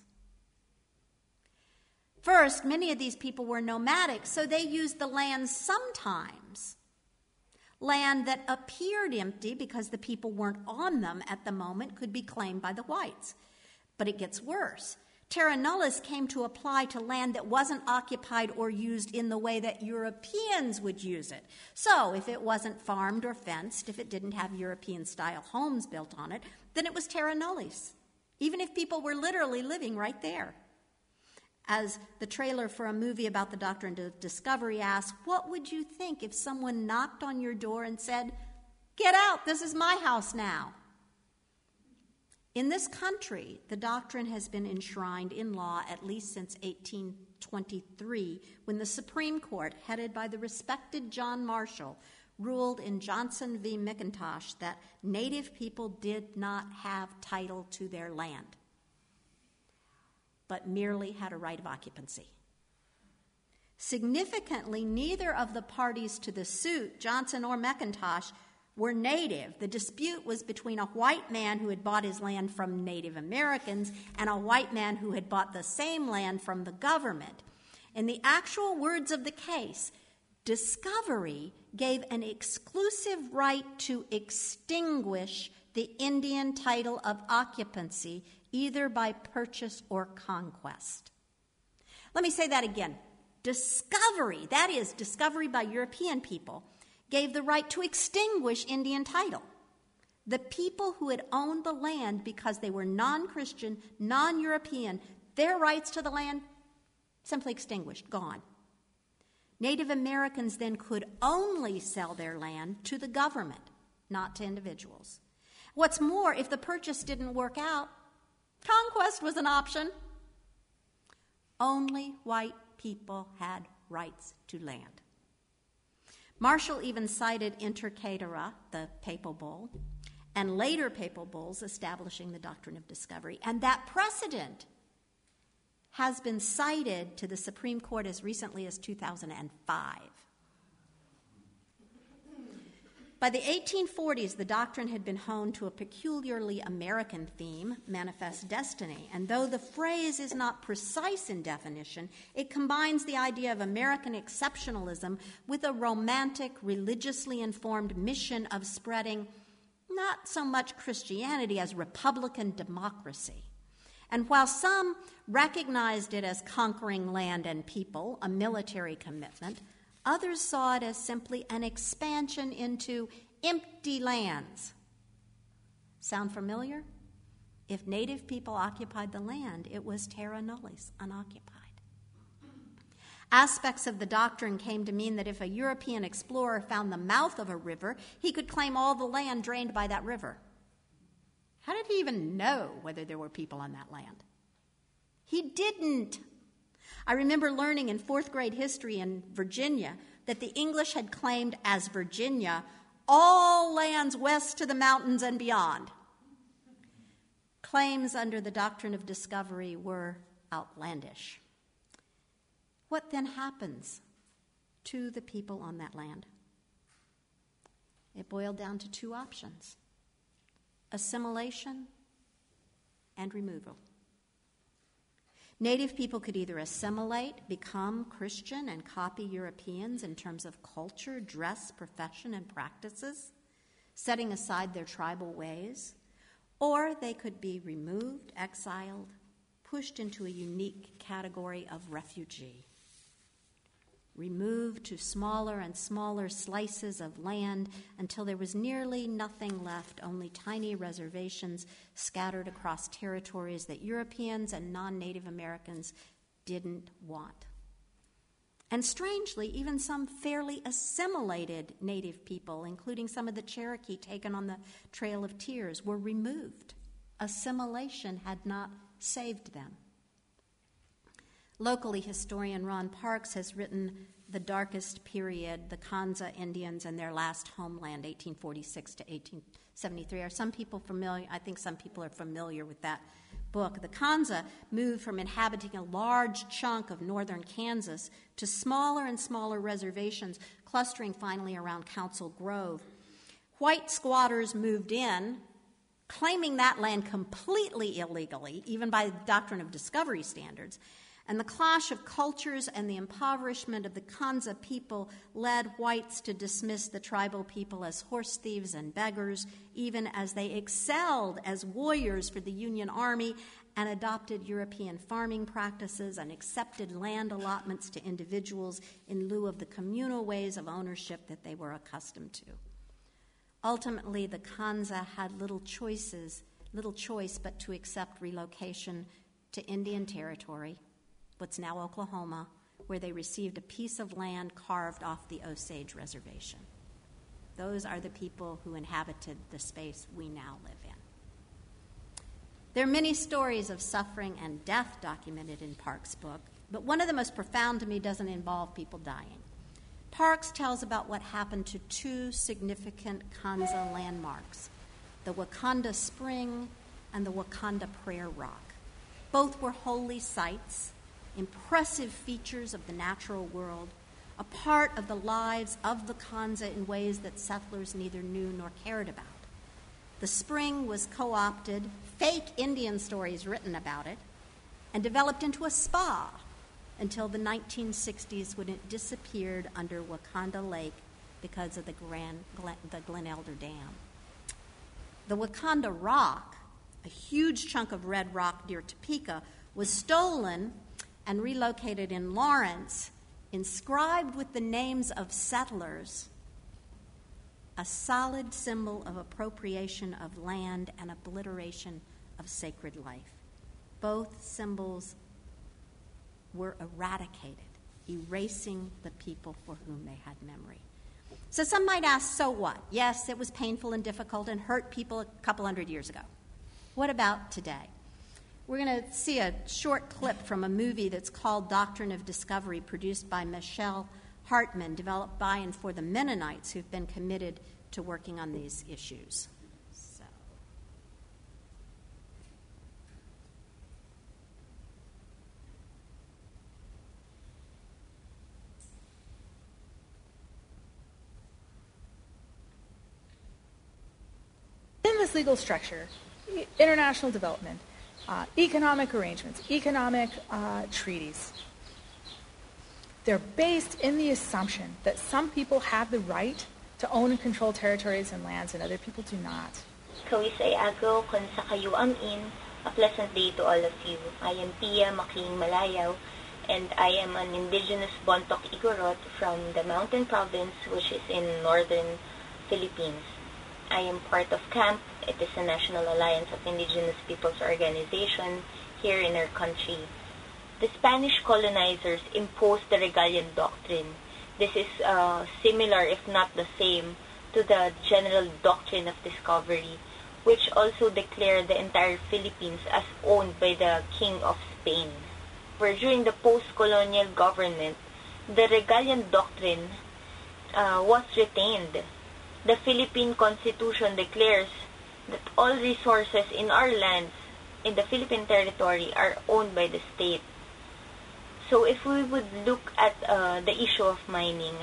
First, many of these people were nomadic, so they used the land sometimes. Land that appeared empty because the people weren't on them at the moment could be claimed by the whites. But it gets worse. Terra nullius came to apply to land that wasn't occupied or used in the way that Europeans would use it. So if it wasn't farmed or fenced, if it didn't have European-style homes built on it, then it was terra nullius, even if people were literally living right there. As the trailer for a movie about the doctrine of discovery asks, what would you think if someone knocked on your door and said, "Get out, this is my house now"? In this country, the doctrine has been enshrined in law at least since eighteen twenty-three, when the Supreme Court, headed by the respected John Marshall, ruled in Johnson v. McIntosh that Native people did not have title to their land, but merely had a right of occupancy. Significantly, neither of the parties to the suit, Johnson or McIntosh, were Native. The dispute was between a white man who had bought his land from Native Americans and a white man who had bought the same land from the government. In the actual words of the case, discovery gave an exclusive right to extinguish the Indian title of occupancy, either by purchase or conquest. Let me say that again. Discovery, that is, discovery by European people, gave the right to extinguish Indian title. The people who had owned the land because they were non-Christian, non-European, their rights to the land simply extinguished, gone. Native Americans then could only sell their land to the government, not to individuals. What's more, if the purchase didn't work out, conquest was an option. Only white people had rights to land. Marshall even cited Inter Caetera, the papal bull, and later papal bulls establishing the doctrine of discovery. And that precedent has been cited to the Supreme Court as recently as two thousand five. By the eighteen forties, the doctrine had been honed to a peculiarly American theme, manifest destiny. And though the phrase is not precise in definition, it combines the idea of American exceptionalism with a romantic, religiously informed mission of spreading not so much Christianity as Republican democracy. And while some recognized it as conquering land and people, a military commitment, others saw it as simply an expansion into empty lands. Sound familiar? If Native people occupied the land, it was terra nullius, unoccupied. Aspects of the doctrine came to mean that if a European explorer found the mouth of a river, he could claim all the land drained by that river. How did he even know whether there were people on that land? He didn't. I remember learning in fourth grade history in Virginia that the English had claimed as Virginia all lands west to the mountains and beyond. Claims under the doctrine of discovery were outlandish. What then happens to the people on that land? It boiled down to two options: assimilation and removal. Native people could either assimilate, become Christian, and copy Europeans in terms of culture, dress, profession, and practices, setting aside their tribal ways, or they could be removed, exiled, pushed into a unique category of refugee, removed to smaller and smaller slices of land until there was nearly nothing left, only tiny reservations scattered across territories that Europeans and non-Native Americans didn't want. And strangely, even some fairly assimilated Native people, including some of the Cherokee taken on the Trail of Tears, were removed. Assimilation had not saved them. Locally, historian Ron Parks has written The Darkest Period, the Kanza Indians and Their Last Homeland, eighteen forty-six to eighteen seventy-three. Are some people familiar? I think some people are familiar with that book. The Kanza moved from inhabiting a large chunk of northern Kansas to smaller and smaller reservations, clustering finally around Council Grove. White squatters moved in, claiming that land completely illegally, even by the doctrine of discovery standards. And the clash of cultures and the impoverishment of the Kanza people led whites to dismiss the tribal people as horse thieves and beggars, even as they excelled as warriors for the Union Army and adopted European farming practices and accepted land allotments to individuals in lieu of the communal ways of ownership that they were accustomed to. Ultimately, the Kanza had little choices, little choice but to accept relocation to Indian Territory, what's now Oklahoma, where they received a piece of land carved off the Osage Reservation. Those are the people who inhabited the space we now live in. There are many stories of suffering and death documented in Parks' book, but one of the most profound to me doesn't involve people dying. Parks tells about what happened to two significant Kanza landmarks, the Wakanda Spring and the Wakanda Prayer Rock. Both were holy sites, impressive features of the natural world, a part of the lives of the Kanza in ways that settlers neither knew nor cared about. The spring was co-opted, fake Indian stories written about it, and developed into a spa until the nineteen sixties when it disappeared under Wakanda Lake because of the, Grand, Glen, the Glen Elder Dam. The Wakanda Rock, a huge chunk of red rock near Topeka, was stolen and relocated in Lawrence, inscribed with the names of settlers, a solid symbol of appropriation of land and obliteration of sacred life. Both symbols were eradicated, erasing the people for whom they had memory. So some might ask, so what? Yes, it was painful and difficult and hurt people a couple hundred years ago. What about today? We're going to see a short clip from a movie that's called Doctrine of Discovery, produced by Michelle Hartman, developed by and for the Mennonites who've been committed to working on these issues. So. In this legal structure, international development, uh, economic arrangements, economic uh, treaties, they're based in the assumption that some people have the right to own and control territories and lands and other people do not. Kawis ay agaw kun sa kayo amin. A pleasant day to all of you. I am Pia Makling Malayaw, and I am an indigenous Bontoc Igorot from the Mountain Province, which is in northern Philippines. I am part of CAMP. It is a National Alliance of Indigenous Peoples organization here in our country. The Spanish colonizers imposed the Regalian Doctrine. This is uh, similar, if not the same, to the General Doctrine of Discovery, which also declared the entire Philippines as owned by the King of Spain. Where during the post-colonial government, the Regalian Doctrine uh, was retained. The Philippine Constitution declares that all resources in our lands, in the Philippine territory, are owned by the state. So if we would look at uh, the issue of mining,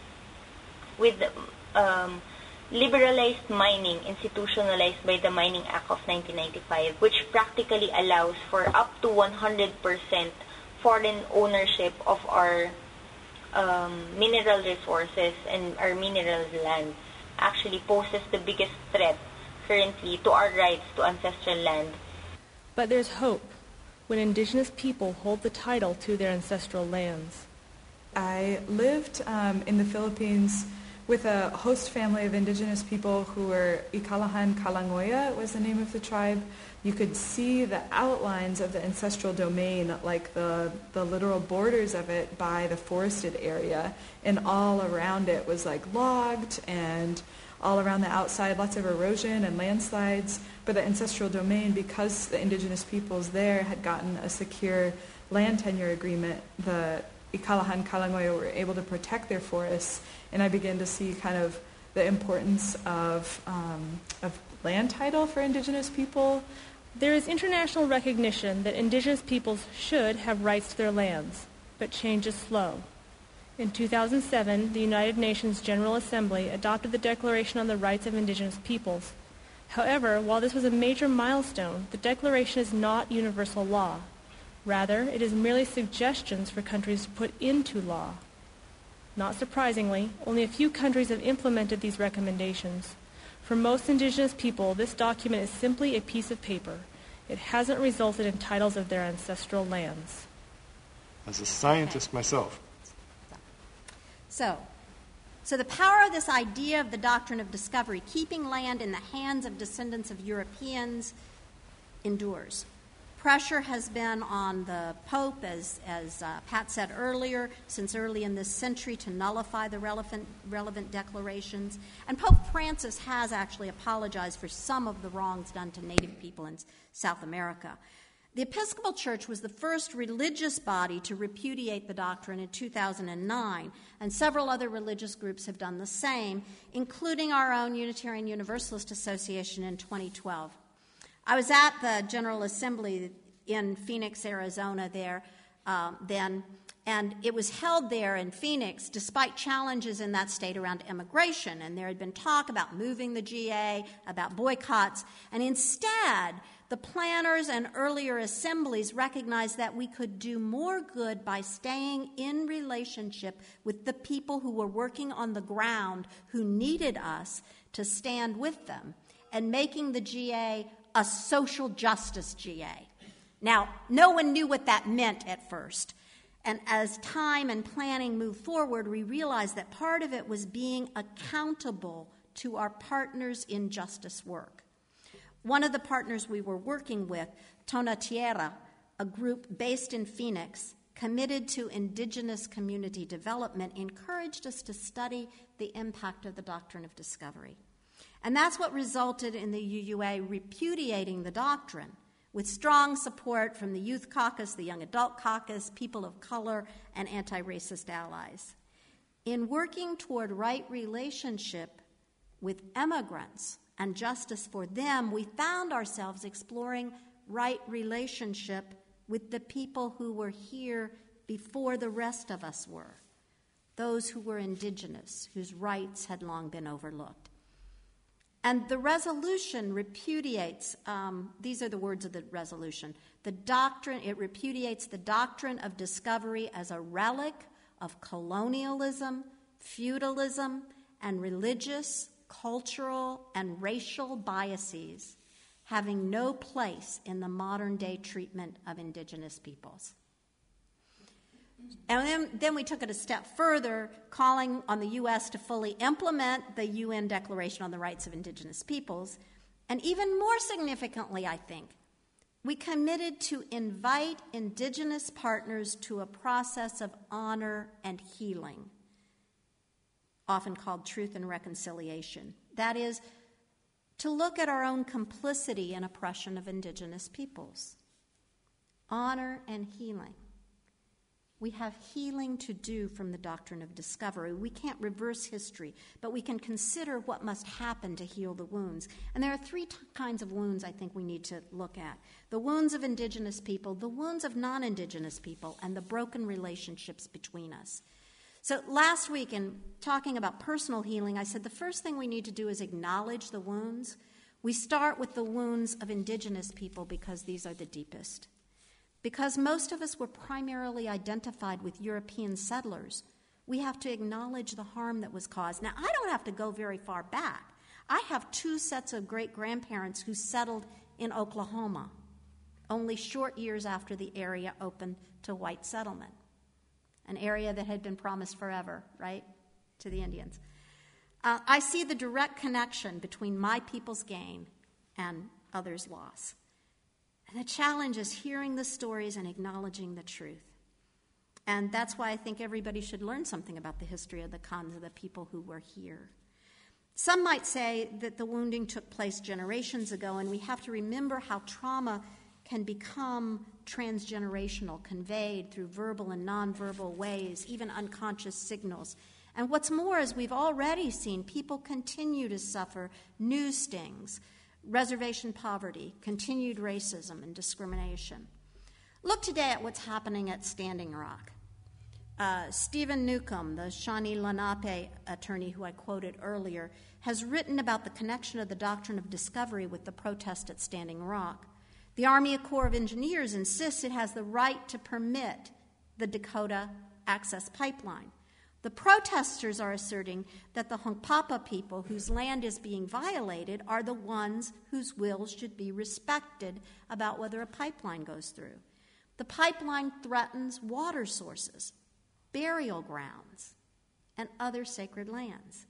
with um, liberalized mining institutionalized by the Mining Act of nineteen ninety-five, which practically allows for up to one hundred percent foreign ownership of our um, mineral resources and our mineral lands, actually poses the biggest threat currently to our rights to ancestral land. But there's hope when indigenous people hold the title to their ancestral lands. I lived um, in the Philippines with a host family of indigenous people who were Ikalahan Kalangoya was the name of the tribe. You could see the outlines of the ancestral domain, like the, the literal borders of it by the forested area, and all around it was like logged, and all around the outside lots of erosion and landslides. But the ancestral domain, because the indigenous peoples there had gotten a secure land tenure agreement, the Ikalahan Kalangoya were able to protect their forests, and I began to see kind of the importance of, um, of land title for indigenous people. There is international recognition that indigenous peoples should have rights to their lands, but change is slow. In two thousand seven, the United Nations General Assembly adopted the Declaration on the Rights of Indigenous Peoples. However, while this was a major milestone, the Declaration is not universal law. Rather, it is merely suggestions for countries to put into law. Not surprisingly, only a few countries have implemented these recommendations. For most indigenous people, this document is simply a piece of paper. It hasn't resulted in titles of their ancestral lands. As a scientist myself. So, so the power of this idea of the doctrine of discovery, keeping land in the hands of descendants of Europeans, endures. Pressure has been on the Pope, as, as uh, Pat said earlier, since early in this century to nullify the relevant, relevant declarations. And Pope Francis has actually apologized for some of the wrongs done to Native people in South America. The Episcopal Church was the first religious body to repudiate the doctrine in two thousand nine, and several other religious groups have done the same, including our own Unitarian Universalist Association in twenty twelve. I was at the General Assembly in Phoenix, Arizona there um, then, and it was held there in Phoenix despite challenges in that state around immigration, and there had been talk about moving the G A, about boycotts, and instead the planners and earlier assemblies recognized that we could do more good by staying in relationship with the people who were working on the ground who needed us to stand with them, and making the G A a social justice G A. Now, no one knew what that meant at first. And as time and planning moved forward, we realized that part of it was being accountable to our partners in justice work. One of the partners we were working with, Tona Tierra, a group based in Phoenix, committed to indigenous community development, encouraged us to study the impact of the doctrine of discovery. And that's what resulted in the U U A repudiating the doctrine, with strong support from the Youth Caucus, the Young Adult Caucus, people of color, and anti-racist allies. In working toward right relationship with immigrants and justice for them, we found ourselves exploring right relationship with the people who were here before the rest of us were, those who were indigenous, whose rights had long been overlooked. And the resolution repudiates, um, these are the words of the resolution, the doctrine, it repudiates the doctrine of discovery as a relic of colonialism, feudalism, and religious, cultural, and racial biases having no place in the modern-day treatment of indigenous peoples. And then, then we took it a step further, calling on the U S to fully implement the U N Declaration on the Rights of Indigenous Peoples. And even more significantly, I think, we committed to invite indigenous partners to a process of honor and healing, often called truth and reconciliation. That is, to look at our own complicity in oppression of indigenous peoples. Honor and healing. We have healing to do from the doctrine of discovery. We can't reverse history, but we can consider what must happen to heal the wounds. And there are three t- kinds of wounds I think we need to look at. The wounds of indigenous people, the wounds of non-indigenous people, and the broken relationships between us. So last week, in talking about personal healing, I said the first thing we need to do is acknowledge the wounds. We start with the wounds of indigenous people because these are the deepest. Because most of us were primarily identified with European settlers, we have to acknowledge the harm that was caused. Now, I don't have to go very far back. I have two sets of great-grandparents who settled in Oklahoma, only short years after the area opened to white settlement, an area that had been promised forever, right, to the Indians. Uh, I see the direct connection between my people's gain and others' loss. And the challenge is hearing the stories and acknowledging the truth. And that's why I think everybody should learn something about the history of the Khans, of the people who were here. Some might say that the wounding took place generations ago, and we have to remember how trauma can become transgenerational, conveyed through verbal and nonverbal ways, even unconscious signals. And what's more is we've already seen people continue to suffer new stings, reservation poverty, continued racism, and discrimination. Look today at what's happening at Standing Rock. Uh, Stephen Newcomb, the Shawnee Lenape attorney who I quoted earlier, has written about the connection of the doctrine of discovery with the protest at Standing Rock. The Army Corps of Engineers insists it has the right to permit the Dakota Access Pipeline. The protesters are asserting that the Hunkpapa people whose land is being violated are the ones whose wills should be respected about whether a pipeline goes through. The pipeline threatens water sources, burial grounds, and other sacred lands.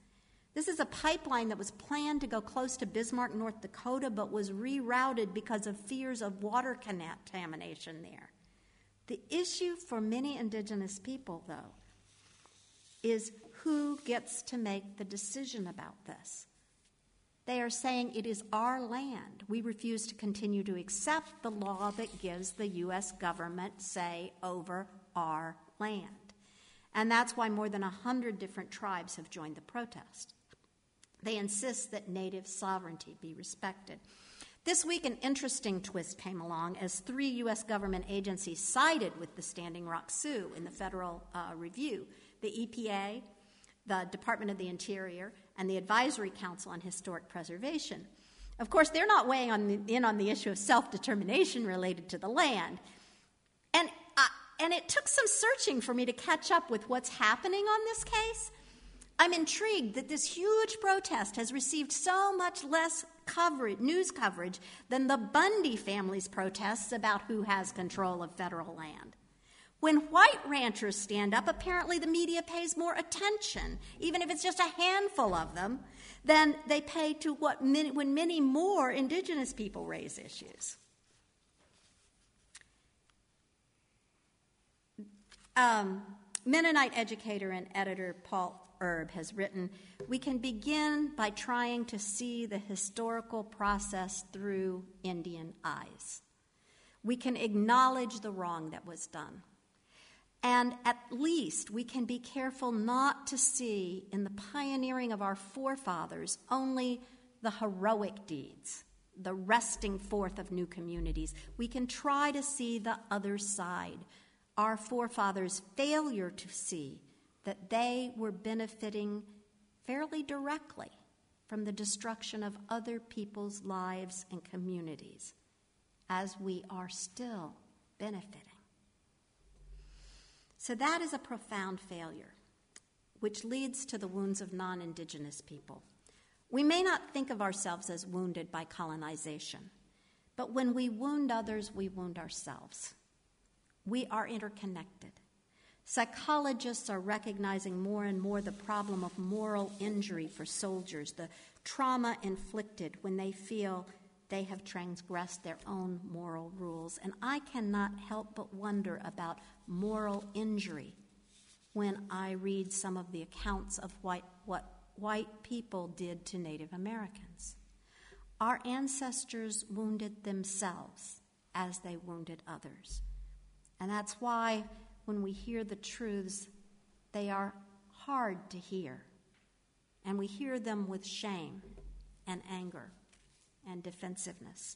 This is a pipeline that was planned to go close to Bismarck, North Dakota, but was rerouted because of fears of water contamination there. The issue for many indigenous people, though, is who gets to make the decision about this. They are saying it is our land. We refuse to continue to accept the law that gives the U S government say over our land. And that's why more than one hundred different tribes have joined the protest. They insist that Native sovereignty be respected. This week, an interesting twist came along as three U S government agencies sided with the Standing Rock Sioux in the federal uh, review: the E P A, the Department of the Interior, and the Advisory Council on Historic Preservation. Of course, they're not weighing on the, in on the issue of self-determination related to the land. And, uh, and it took some searching for me to catch up with what's happening on this case. I'm intrigued that this huge protest has received so much less coverage, news coverage than the Bundy family's protests about who has control of federal land. When white ranchers stand up, apparently the media pays more attention, even if it's just a handful of them, than they pay to what many, when many more indigenous people raise issues. Um, Mennonite educator and editor Paul Erb has written, "We can begin by trying to see the historical process through Indian eyes. We can acknowledge the wrong that was done. And at least we can be careful not to see in the pioneering of our forefathers only the heroic deeds, the wresting forth of new communities. We can try to see the other side, our forefathers' failure to see that they were benefiting fairly directly from the destruction of other people's lives and communities, as we are still benefiting." So that is a profound failure, which leads to the wounds of non-Indigenous people. We may not think of ourselves as wounded by colonization, but when we wound others, we wound ourselves. We are interconnected. Psychologists are recognizing more and more the problem of moral injury for soldiers, the trauma inflicted when they feel they have transgressed their own moral rules. And I cannot help but wonder about moral injury when I read some of the accounts of white, what white people did to Native Americans. Our ancestors wounded themselves as they wounded others. And that's why when we hear the truths, they are hard to hear. And we hear them with shame and anger and defensiveness.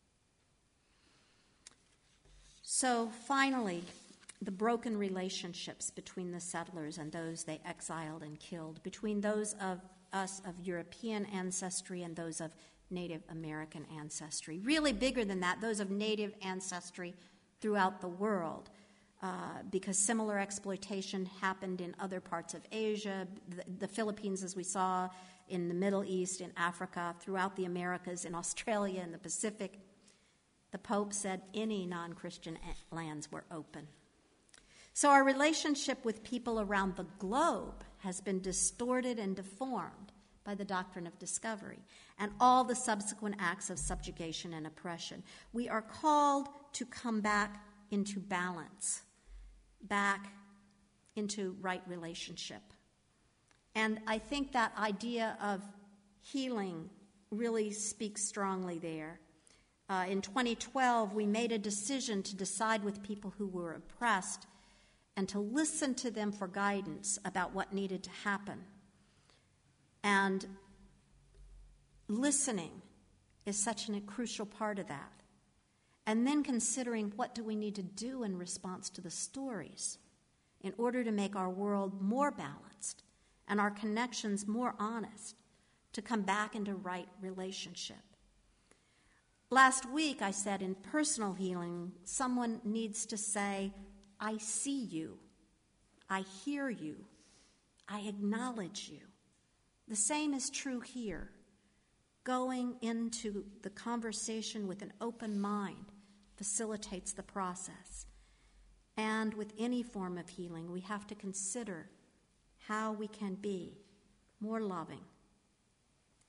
So finally, the broken relationships between the settlers and those they exiled and killed, between those of us of European ancestry and those of Native American ancestry. Really bigger than that, those of Native ancestry throughout the world, uh, because similar exploitation happened in other parts of Asia, the, the Philippines, as we saw, in the Middle East, in Africa, throughout the Americas, in Australia, in the Pacific. The Pope said any non-Christian lands were open. So our relationship with people around the globe has been distorted and deformed by the doctrine of discovery and all the subsequent acts of subjugation and oppression. We are called to come back into balance, back into right relationship. And I think that idea of healing really speaks strongly there. Uh, in twenty twelve, we made a decision to decide with people who were oppressed and to listen to them for guidance about what needed to happen. And listening is such a crucial part of that. And then considering what do we need to do in response to the stories in order to make our world more balanced and our connections more honest, to come back into right relationship. Last week I said in personal healing, someone needs to say, I see you, I hear you, I acknowledge you. The same is true here. Going into the conversation with an open mind facilitates the process. And with any form of healing, we have to consider how we can be more loving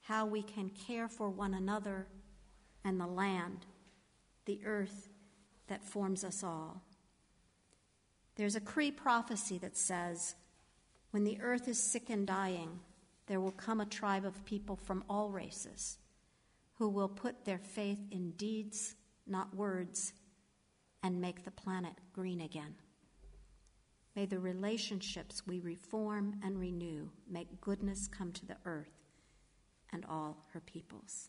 how we can care for one another and the land, the earth that forms us all. There's a Cree prophecy that says, when the earth is sick and dying, there will come a tribe of people from all races who will put their faith in deeds, not words, and make the planet green again. May the relationships we reform and renew make goodness come to the earth and all her peoples.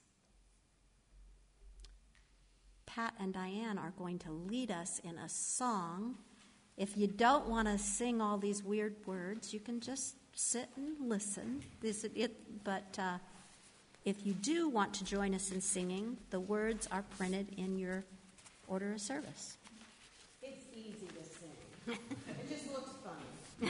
Pat and Diane are going to lead us in a song. If you don't want to sing all these weird words, you can just sit and listen. This, it, but uh, if you do want to join us in singing, the words are printed in your order of service. It's easy to sing. It just looks funny.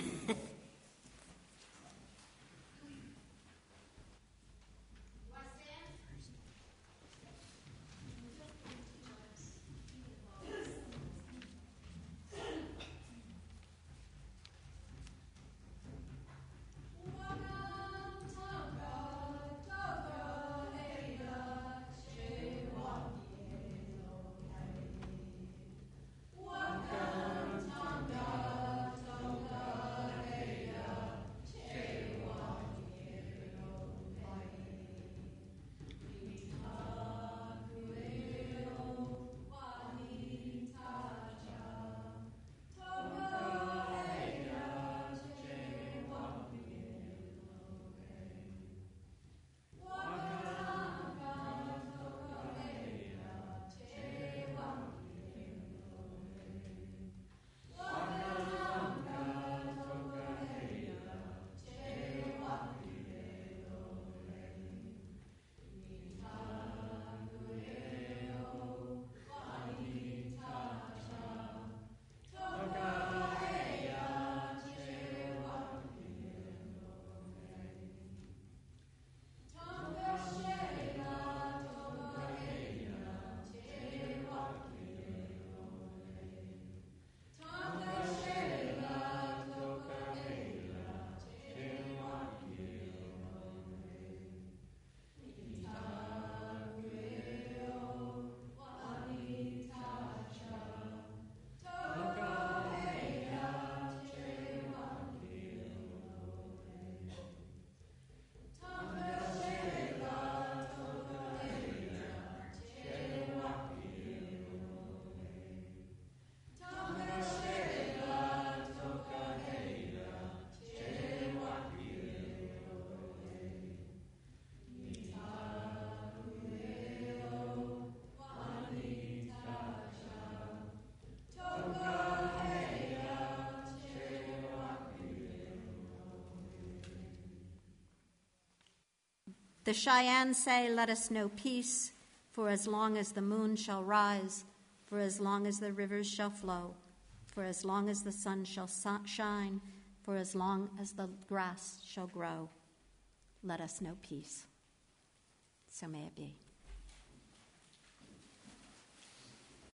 The Cheyenne say, let us know peace, for as long as the moon shall rise, for as long as the rivers shall flow, for as long as the sun shall shine, for as long as the grass shall grow, let us know peace. So may it be.